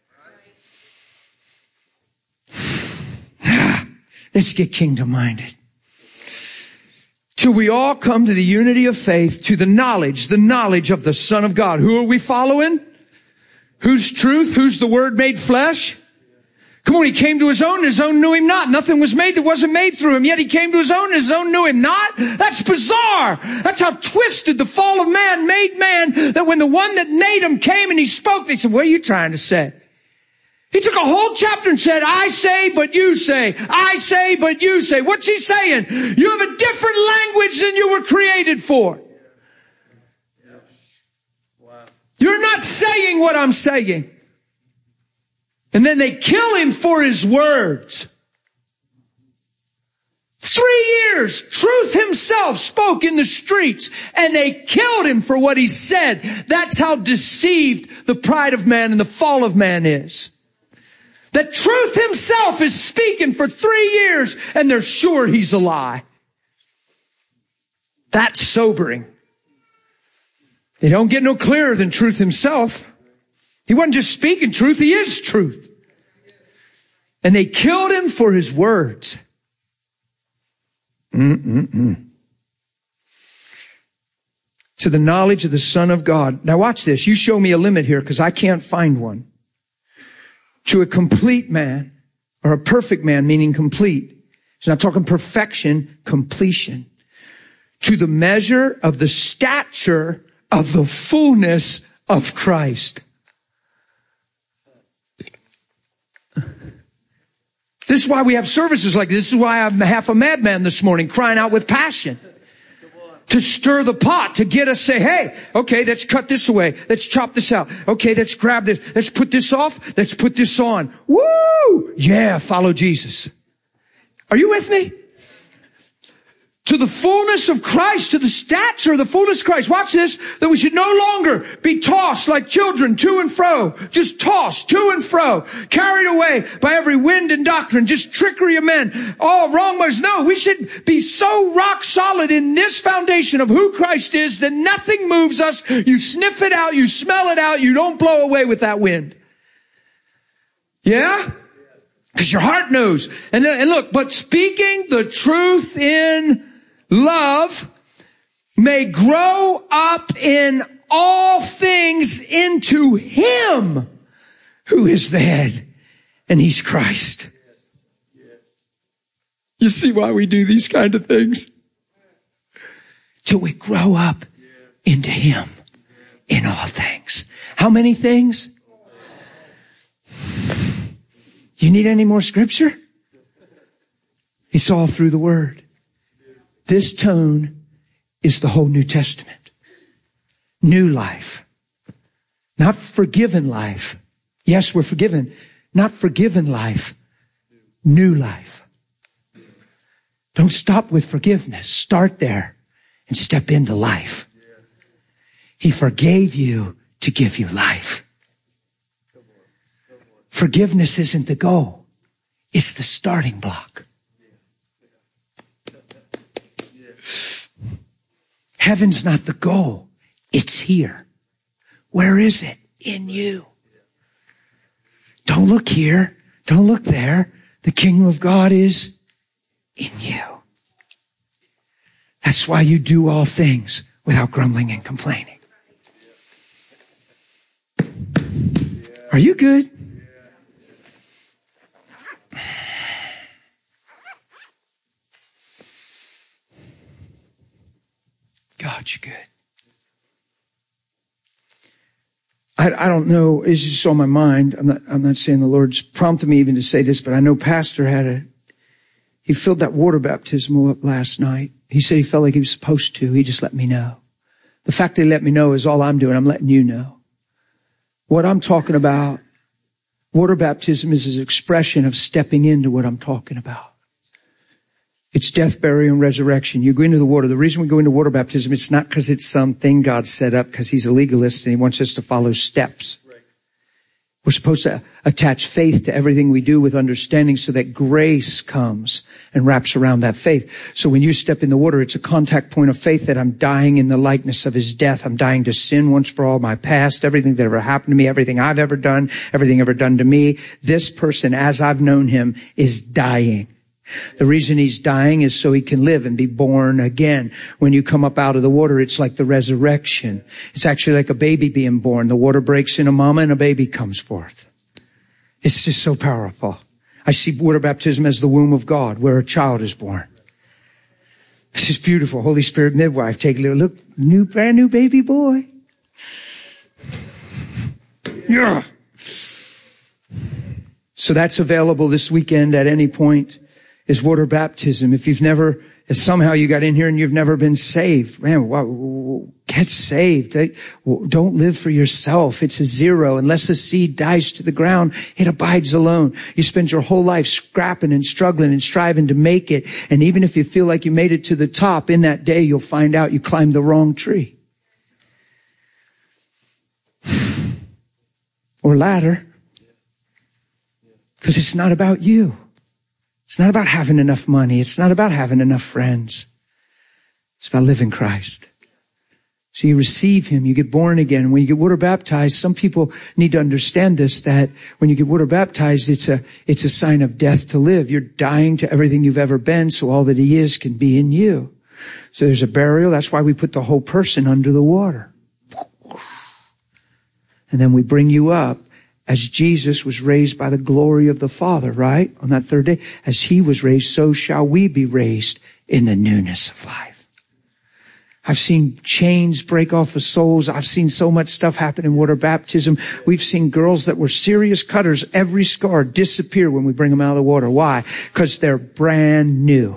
Speaker 1: Let's get kingdom-minded. Till we all come to the unity of faith, to the knowledge of the Son of God. Who are we following? Whose truth? Who's the Word made flesh? Come on, he came to his own, and his own knew him not. Nothing was made that wasn't made through him. Yet he came to his own, and his own knew him not. That's bizarre. That's how twisted the fall of man made man, that when the one that made him came and he spoke, they said, what are you trying to say? He took a whole chapter and said, I say, but you say. I say, but you say. What's he saying? You have a different language than you were created for. You're not saying what I'm saying. And then they kill him for his words. 3 years, truth himself spoke in the streets, and they killed him for what he said. That's how deceived the pride of man and the fall of man is. That truth himself is speaking for 3 years, and they're sure he's a lie. That's sobering. They don't get no clearer than truth himself. He wasn't just speaking truth, he is truth. And they killed him for his words. To the knowledge of the Son of God. Now watch this. You show me a limit here because I can't find one. To a complete man, or a perfect man, meaning complete. He's not talking perfection, completion. To the measure of the stature of the fullness of Christ. This is why we have services like this. This is why I'm half a madman this morning, crying out with passion. To stir the pot, to get us say, hey, okay, let's cut this away. Let's chop this out. Okay, let's grab this. Let's put this off. Let's put this on. Woo! Yeah, follow Jesus. Are you with me? To the fullness of Christ, to the stature of the fullness of Christ. Watch this, that we should no longer be tossed like children to and fro. Just tossed to and fro. Carried away by every wind and doctrine. Just trickery of men. All wrong ways. No, we should be so rock solid in this foundation of who Christ is that nothing moves us. You sniff it out. You smell it out. You don't blow away with that wind. Yeah? Because your heart knows. And look, but speaking the truth in love may grow up in all things into him who is the head, and he's Christ. You see why we do these kind of things? Till we grow up into him in all things. How many things? You need any more scripture? It's all through the Word. This tone is the whole New Testament. New life. Not forgiven life. Yes, we're forgiven. Not forgiven life. New life. Don't stop with forgiveness. Start there and step into life. He forgave you to give you life. Forgiveness isn't the goal. It's the starting block. Heaven's not the goal. It's here. Where is it? In you. Don't look here. Don't look there. The kingdom of God is in you. That's why you do all things without grumbling and complaining. Are you good? God, you're good. I don't know. It's just on my mind. I'm not saying the Lord's prompted me even to say this, but I know Pastor he filled that water baptism up last night. He said he felt like he was supposed to. He just let me know. The fact that he let me know is all I'm doing. I'm letting you know. What I'm talking about, water baptism is an expression of stepping into what I'm talking about. It's death, burial, and resurrection. You go into the water. The reason we go into water baptism, it's not because it's something God set up because he's a legalist and he wants us to follow steps. Right. We're supposed to attach faith to everything we do with understanding so that grace comes and wraps around that faith. So when you step in the water, it's a contact point of faith that I'm dying in the likeness of his death. I'm dying to sin once for all, my past, everything that ever happened to me, everything I've ever done, everything ever done to me. This person, as I've known him, is dying. The reason he's dying is so he can live and be born again. When you come up out of the water, it's like the resurrection. It's actually like a baby being born. The water breaks in a mama and a baby comes forth. It's just so powerful. I see water baptism as the womb of God, where a child is born. This is beautiful. Holy Spirit midwife, take a look. Brand new baby boy. Yeah. So that's available this weekend at any point. Is water baptism. If somehow you got in here and you've never been saved, man, get saved. Don't live for yourself. It's a zero. Unless a seed dies to the ground, it abides alone. You spend your whole life scrapping and struggling and striving to make it. And even if you feel like you made it to the top, in that day, you'll find out you climbed the wrong tree. Or ladder. Because it's not about you. It's not about having enough money. It's not about having enough friends. It's about living Christ. So you receive him, you get born again. When you get water baptized, some people need to understand this, that when you get water baptized, it's a sign of death to live. You're dying to everything you've ever been, so all that he is can be in you. So there's a burial. That's why we put the whole person under the water. And then we bring you up. As Jesus was raised by the glory of the Father, right? On that third day, as he was raised, so shall we be raised in the newness of life. I've seen chains break off of souls. I've seen so much stuff happen in water baptism. We've seen girls that were serious cutters, every scar disappear when we bring them out of the water. Why? Because they're brand new.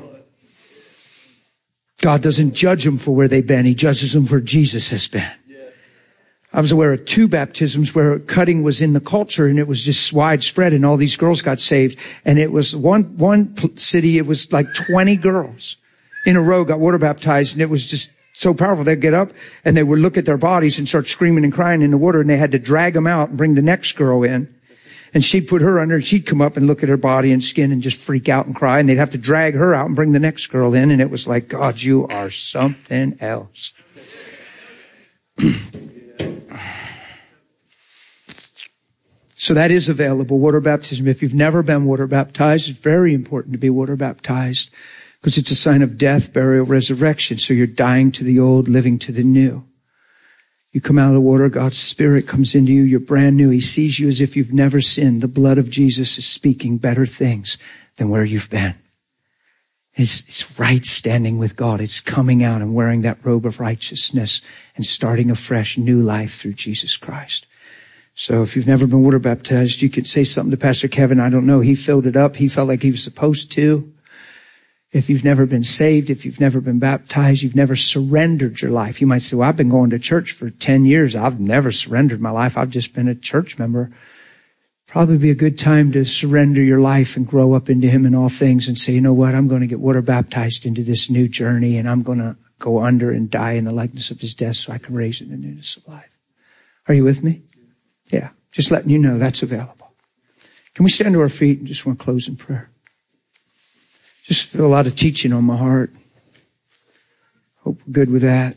Speaker 1: God doesn't judge them for where they've been. He judges them for where Jesus has been. I was aware of 2 baptisms where cutting was in the culture and it was just widespread and all these girls got saved. And it was one city, it was like 20 girls in a row got water baptized, and it was just so powerful. They'd get up and they would look at their bodies and start screaming and crying in the water, and they had to drag them out and bring the next girl in. And she'd put her under and she'd come up and look at her body and skin and just freak out and cry. And they'd have to drag her out and bring the next girl in. And it was like, God, you are something else. So that is available, water baptism. If you've never been water baptized, it's very important to be water baptized because it's a sign of death, burial, resurrection. So you're dying to the old, living to the new. You come out of the water, God's Spirit comes into you, you're brand new. He sees you as if you've never sinned. The blood of Jesus is speaking better things than where you've been. It's right standing with God. It's coming out and wearing that robe of righteousness and starting a fresh new life through Jesus Christ. So if you've never been water baptized, you could say something to Pastor Kevin. I don't know. He filled it up. He felt like he was supposed to. If you've never been saved, if you've never been baptized, you've never surrendered your life. You might say, well, I've been going to church for 10 years. I've never surrendered my life. I've just been a church member. Probably be a good time to surrender your life and grow up into him in all things and say, you know what? I'm going to get water baptized into this new journey, and I'm going to go under and die in the likeness of his death so I can raise in the newness of life. Are you with me? Yeah, just letting you know that's available. Can we stand to our feet and just want to close in prayer? Just feel a lot of teaching on my heart. Hope we're good with that.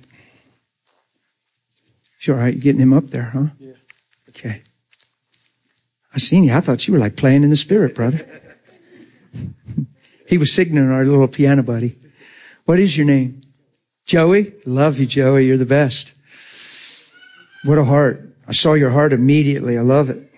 Speaker 1: You all right? You getting him up there, huh? Yeah. Okay. I seen you. I thought you were like playing in the Spirit, brother. He was signaling our little piano buddy. What is your name? Joey? Love you, Joey. You're the best. What a heart. I saw your heart immediately. I love it.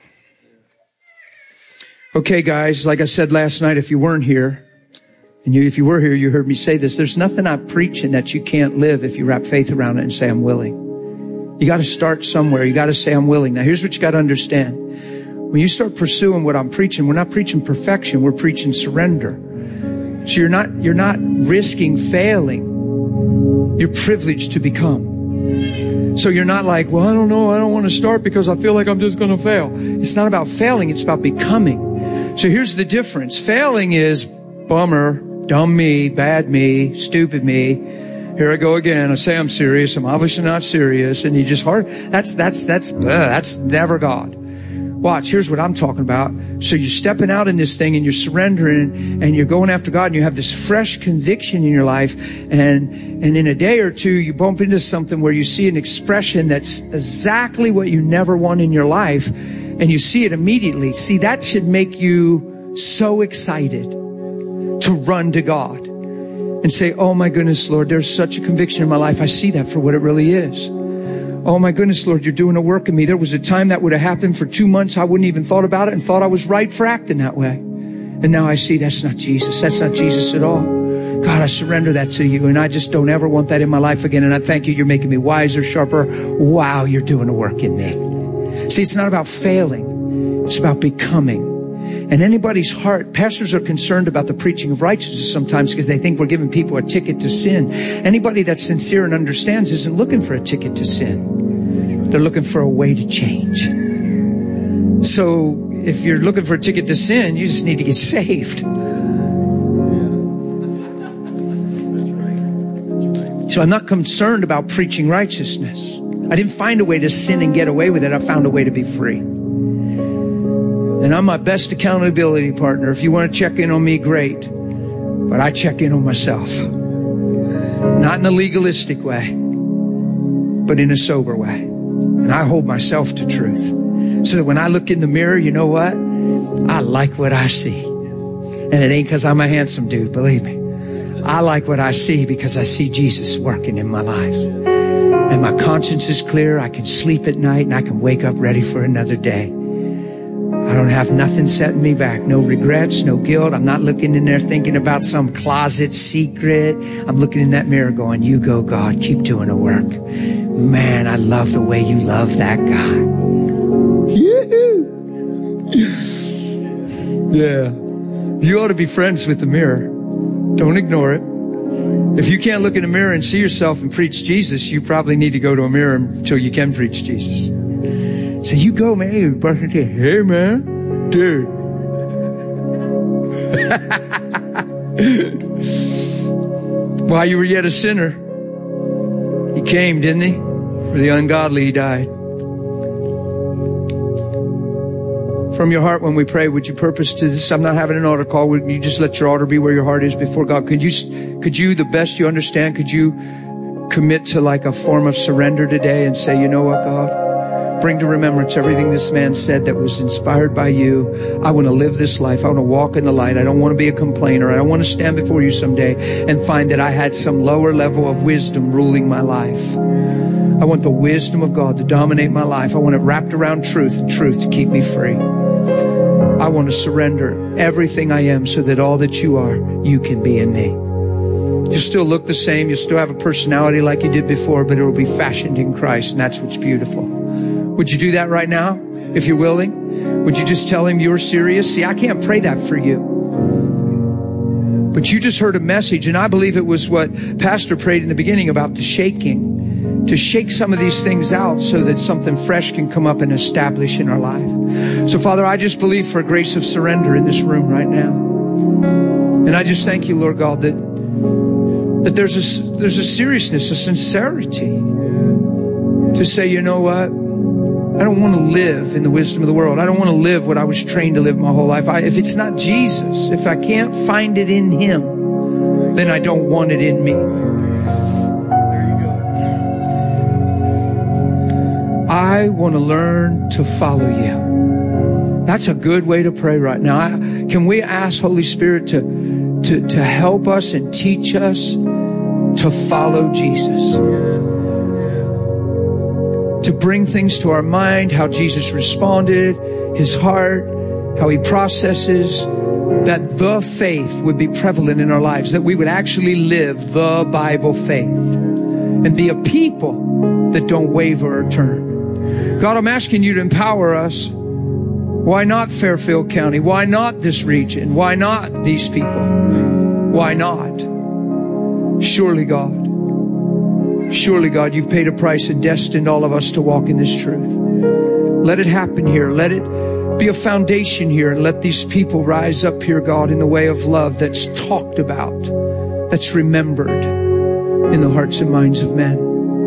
Speaker 1: Okay, guys, like I said last night, if you weren't here, and if you were here, you heard me say this. There's nothing I'm preaching that you can't live if you wrap faith around it and say, I'm willing. You got to start somewhere. You got to say, I'm willing. Now, here's what you got to understand. When you start pursuing what I'm preaching, we're not preaching perfection. We're preaching surrender. So you're not risking failing. You're privileged to become. So you're not like, well, I don't know. I don't want to start because I feel like I'm just going to fail. It's not about failing. It's about becoming. So here's the difference. Failing is bummer, dumb me, bad me, stupid me. Here I go again. I say I'm serious. I'm obviously not serious. And you just that's never God. Watch, here's what I'm talking about. So you're stepping out in this thing and you're surrendering and you're going after God and you have this fresh conviction in your life. And in a day or two, you bump into something where you see an expression that's exactly what you never want in your life. And you see it immediately. See, that should make you so excited to run to God and say, oh my goodness, Lord, there's such a conviction in my life. I see that for what it really is. Oh my goodness, Lord, you're doing a work in me. There was a time that would have happened for 2 months. I wouldn't even thought about it and thought I was right for acting that way. And now I see that's not Jesus. That's not Jesus at all. God, I surrender that to you. And I just don't ever want that in my life again. And I thank you. You're making me wiser, sharper. Wow, you're doing a work in me. See, it's not about failing. It's about becoming. And anybody's heart, pastors are concerned about the preaching of righteousness sometimes because they think we're giving people a ticket to sin. Anybody that's sincere and understands isn't looking for a ticket to sin. They're looking for a way to change. So if you're looking for a ticket to sin, you just need to get saved. So I'm not concerned about preaching righteousness. I didn't find a way to sin and get away with it. I found a way to be free. And I'm my best accountability partner. If you want to check in on me, great. But I check in on myself. Not in a legalistic way, but in a sober way. And I hold myself to truth. So that when I look in the mirror, you know what? I like what I see. And it ain't because I'm a handsome dude, believe me. I like what I see because I see Jesus working in my life. And my conscience is clear. I can sleep at night and I can wake up ready for another day. I don't have nothing setting me back. No regrets, no guilt. I'm not looking in there thinking about some closet secret. I'm looking in that mirror going, you go, God, keep doing the work. Man, I love the way you love that guy. Yeah. You ought to be friends with the mirror. Don't ignore it. If you can't look in the mirror and see yourself and preach Jesus, you probably need to go to a mirror until you can preach Jesus. So you go, man. Hey, man. Dude. While you were yet a sinner, he came, didn't he? For the ungodly, he died. From your heart, when we pray, would you purpose to this? I'm not having an altar call. Would you just let your altar be where your heart is before God? Could you, the best you understand, could you commit to like a form of surrender today and say, you know what, God? Bring to remembrance everything this man said that was inspired by you. I want to live this life. I want to walk in the light. I don't want to be a complainer. I don't want to stand before you someday and find that I had some lower level of wisdom ruling my life. I want the wisdom of God to dominate my life. I want it wrapped around truth and truth to keep me free. I want to surrender everything I am so that all that you are, you can be in me. You'll still look the same. You'll still have a personality like you did before, but it will be fashioned in Christ, and that's what's beautiful. Would you do that right now, if you're willing? Would you just tell him you're serious? See, I can't pray that for you. But you just heard a message, and I believe it was what Pastor prayed in the beginning about the shaking, to shake some of these things out so that something fresh can come up and establish in our life. So, Father, I just believe for a grace of surrender in this room right now. And I just thank you, Lord God, that there's a seriousness, a sincerity to say, you know what? I don't want to live in the wisdom of the world. I don't want to live what I was trained to live my whole life. If it's not Jesus, if I can't find it in him, then I don't want it in me. I want to learn to follow you. That's a good way to pray right now. Can we ask Holy Spirit to help us and teach us to follow Jesus? To bring things to our mind, how Jesus responded, his heart, how he processes, that the faith would be prevalent in our lives, that we would actually live the Bible faith and be a people that don't waver or turn. God, I'm asking you to empower us. Why not Fairfield County? Why not this region? Why not these people? Why not? Surely, God, you've paid a price and destined all of us to walk in this truth. Let it happen here. Let it be a foundation here, and let these people rise up here, God, in the way of love that's talked about, that's remembered in the hearts and minds of men.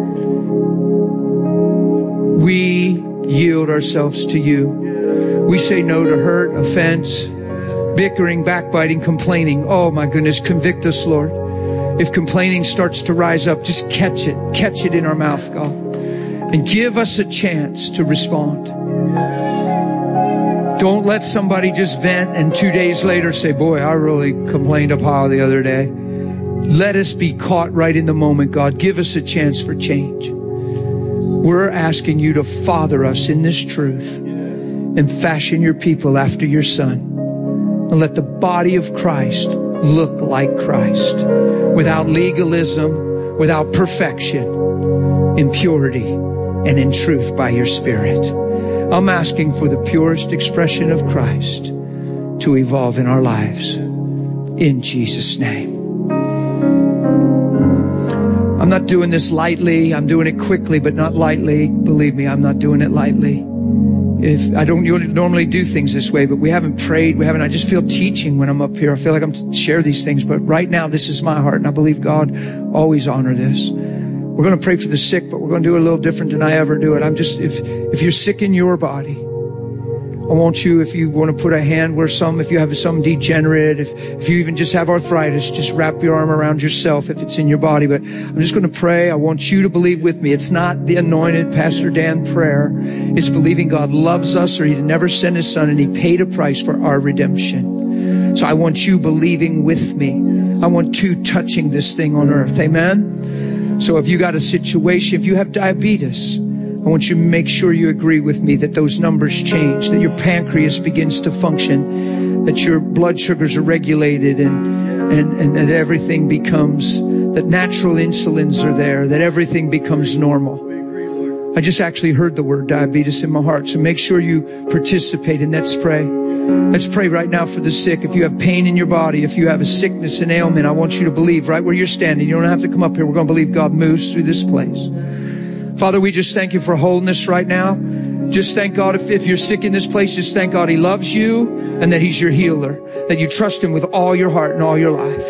Speaker 1: We yield ourselves to you. We say no to hurt, offense, bickering, backbiting, complaining. Oh my goodness, convict us, Lord. If complaining starts to rise up, just catch it in our mouth, God, and give us a chance to respond. Don't let somebody just vent and 2 days later say, boy, I really complained up high the other day. Let us be caught right in the moment, God. Give us a chance for change. We're asking you to father us in this truth and fashion your people after your Son. And let the body of Christ look like Christ, without legalism, without perfection, in purity and in truth by your Spirit. I'm asking for the purest expression of Christ to evolve in our lives. In Jesus' name. I'm not doing this lightly. I'm doing it quickly, but not lightly. Believe me, I'm not doing it lightly. If I don't normally do things this way, but we haven't prayed. I just feel teaching when I'm up here. I feel like I'm share these things, but right now this is my heart, and I believe God always honor this. We're going to pray for the sick, but we're going to do it a little different than I ever do it. If you're sick in your body, I want you, if you want to put a hand where if you have some degenerate, if you even just have arthritis, just wrap your arm around yourself if it's in your body. But I'm just going to pray. I want you to believe with me. It's not the anointed Pastor Dan prayer. It's believing God loves us, or He never sent His Son, and He paid a price for our redemption. So I want you believing with me. I want you touching this thing on earth. Amen? So if you got a situation, if you have diabetes, I want you to make sure you agree with me that those numbers change, that your pancreas begins to function, that your blood sugars are regulated, and that everything becomes, that natural insulins are there, that everything becomes normal. I just actually heard the word diabetes in my heart, so make sure you participate, and let's pray. Let's pray right now for the sick. If you have pain in your body, if you have a sickness and ailment, I want you to believe right where you're standing. You don't have to come up here. We're going to believe God moves through this place. Father, we just thank you for wholeness right now. Just thank God if you're sick in this place, just thank God He loves you and that He's your healer, that you trust Him with all your heart and all your life.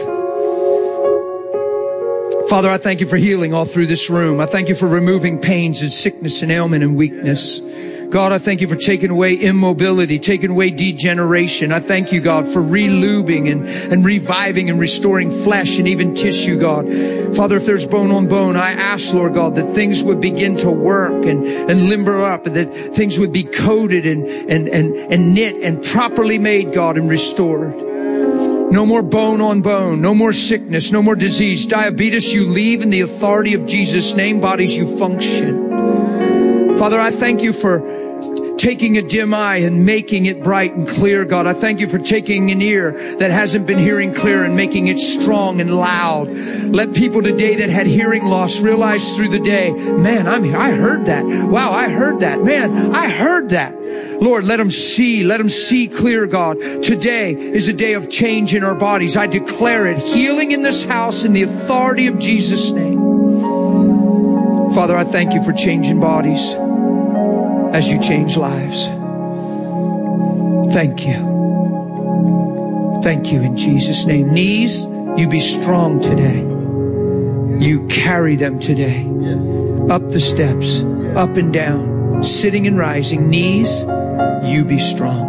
Speaker 1: Father, I thank you for healing all through this room. I thank you for removing pains and sickness and ailment and weakness. God, I thank you for taking away immobility, taking away degeneration. I thank you, God, for relubing and reviving and restoring flesh and even tissue, God. Father, if there's bone on bone, I ask, Lord God, that things would begin to work and limber up, and that things would be coated and knit and properly made, God, and restored. No more bone on bone, no more sickness, no more disease. Diabetes, you leave in the authority of Jesus' name. Bodies, you function. Father, I thank you for taking a dim eye and making it bright and clear, God. I thank you for taking an ear that hasn't been hearing clear and making it strong and loud. Let people today that had hearing loss realize through the day, man, I heard that. Wow, I heard that. Man, I heard that. Lord, let them see clear, God. Today is a day of change in our bodies. I declare it. Healing in this house in the authority of Jesus' name. Father, I thank you for changing bodies as you change lives. Thank you. Thank you in Jesus' name. Knees, you be strong today. You carry them today. Up the steps, up and down, sitting and rising. Knees, you be strong.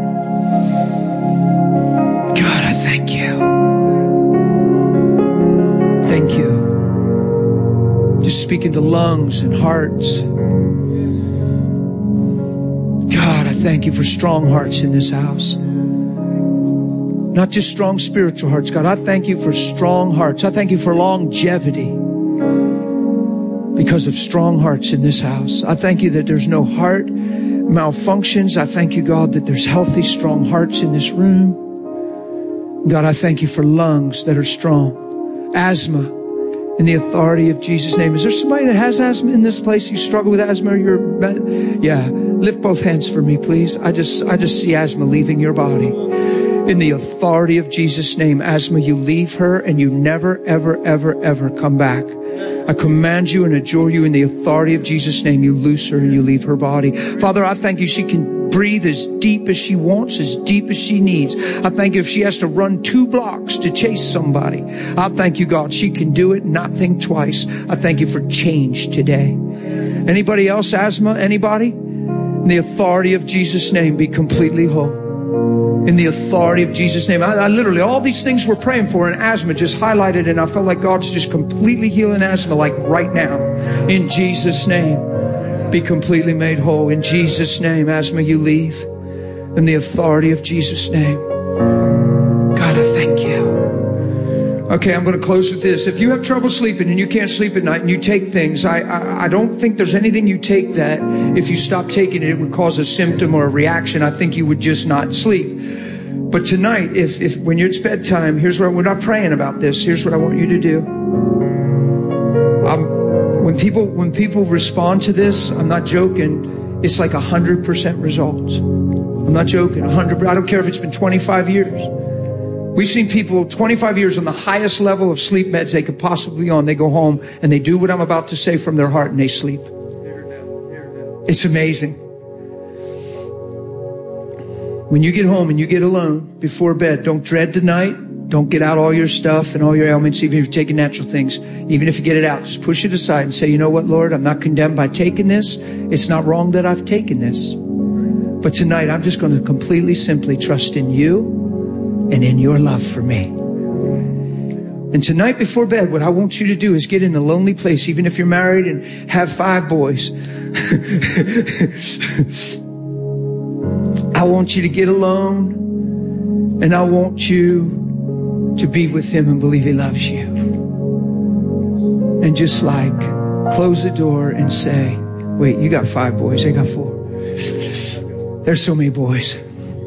Speaker 1: God, I thank you. Thank you. Just speaking to lungs and hearts. God, I thank you for strong hearts in this house. Not just strong spiritual hearts, God. I thank you for strong hearts. I thank you for longevity because of strong hearts in this house. I thank you that there's no heart malfunctions. I thank you, God, that there's healthy, strong hearts in this room. God, I thank you for lungs that are strong. Asthma, In the authority of Jesus' name. Is there somebody that has asthma in this place? You struggle with asthma? Yeah. Lift both hands for me, please. I just see asthma leaving your body. In the authority of Jesus' name, asthma, you leave her and you never, ever, ever, ever come back. I command you and adjure you in the authority of Jesus' name. You loose her and you leave her body. Father, I thank you. She can breathe as deep as she wants, as deep as she needs. I thank you if she has to run 2 blocks to chase somebody. I thank you, God, she can do it, not think twice. I thank you for change today. Anybody else asthma? Anybody? In the authority of Jesus' name, be completely whole. In the authority of Jesus' name. I literally, all these things we're praying for in asthma just highlighted, and I felt like God's just completely healing asthma, like right now. In Jesus' name, be completely made whole. In Jesus' name, asthma, you leave. In the authority of Jesus' name. God, I thank you. Okay, I'm going to close with this. If you have trouble sleeping and you can't sleep at night and you take things, I don't think there's anything you take that if you stop taking it, it would cause a symptom or a reaction. I think you would just not sleep. But tonight, if when it's bedtime, here's what we're not praying about this. Here's what I want you to do. When people respond to this, I'm not joking. It's like 100% results. I'm not joking. 100. I don't care if it's been 25 years. We've seen people 25 years on the highest level of sleep meds they could possibly be on. They go home and they do what I'm about to say from their heart and they sleep. It's amazing. When you get home and you get alone before bed, don't dread the night. Don't get out all your stuff and all your ailments, even if you're taking natural things. Even if you get it out, just push it aside and say, you know what, Lord, I'm not condemned by taking this. It's not wrong that I've taken this. But tonight, I'm just going to completely, simply trust in you and in your love for me. And tonight before bed, what I want you to do is get in a lonely place, even if you're married and have 5 boys. I want you to get alone, and I want you to be with him and believe he loves you. And just like close the door and say, wait, you got 5 boys, I got 4. There's so many boys.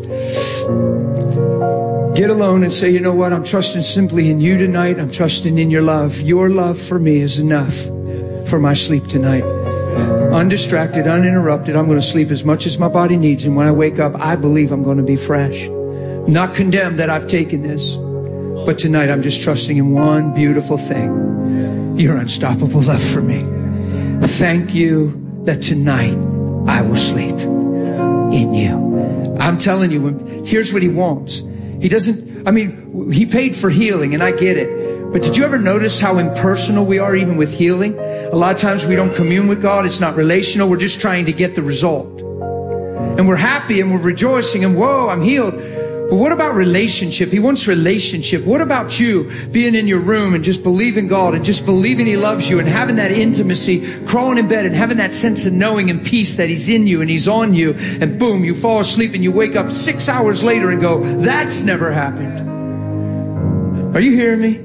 Speaker 1: Get alone and say, you know what? I'm trusting simply in you tonight. I'm trusting in your love. Your love for me is enough for my sleep tonight. Undistracted, uninterrupted. I'm going to sleep as much as my body needs. And when I wake up, I believe I'm going to be fresh. I'm not condemned that I've taken this. But tonight, I'm just trusting in one beautiful thing. Your unstoppable love for me. Thank you that tonight I will sleep in you. I'm telling you, here's what he wants. He doesn't, he paid for healing, and I get it. But did you ever notice how impersonal we are even with healing? A lot of times we don't commune with God. It's not relational. We're just trying to get the result. And we're happy and we're rejoicing and whoa, I'm healed. But what about relationship? He wants relationship. What about you being in your room and just believing God and just believing he loves you and having that intimacy, crawling in bed and having that sense of knowing and peace that he's in you and he's on you, and boom, you fall asleep and you wake up 6 hours later and go, that's never happened. Are you hearing me?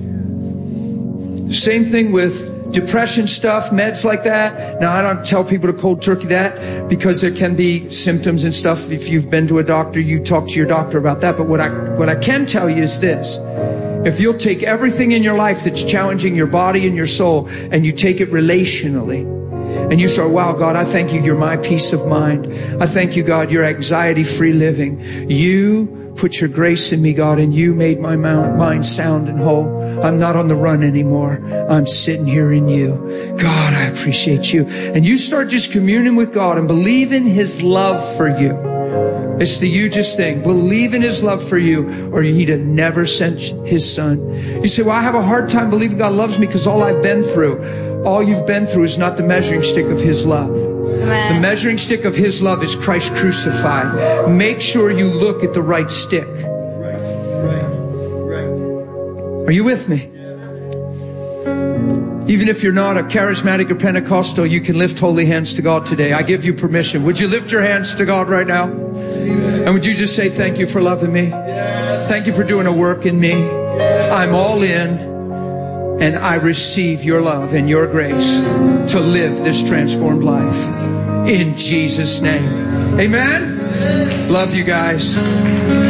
Speaker 1: Same thing with depression stuff, meds like that. Now, I don't tell people to cold turkey that because there can be symptoms and stuff. If you've been to a doctor, you talk to your doctor about that. But what I can tell you is this. If you'll take everything in your life that's challenging your body and your soul and you take it relationally and you start, wow, God, I thank you. You're my peace of mind. I thank you, God, you're anxiety-free living. You put your grace in me, God, and you made my mind sound and whole. I'm not on the run anymore. I'm sitting here in you. God, I appreciate you. And you start just communing with God and believe in his love for you. It's the you just thing. Believe in his love for you, or he'd have never sent his son. You say, well, I have a hard time believing God loves me because all I've been through. All you've been through is not the measuring stick of his love. Amen. The measuring stick of his love is Christ crucified. Make sure you look at the right stick. Right. Are you with me? Even if you're not a charismatic or Pentecostal, you can lift holy hands to God today. I give you permission. Would you lift your hands to God right now? And would you just say, thank you for loving me? Thank you for doing a work in me. I'm all in. And I receive your love and your grace to live this transformed life. In Jesus' name. Amen. Love you guys.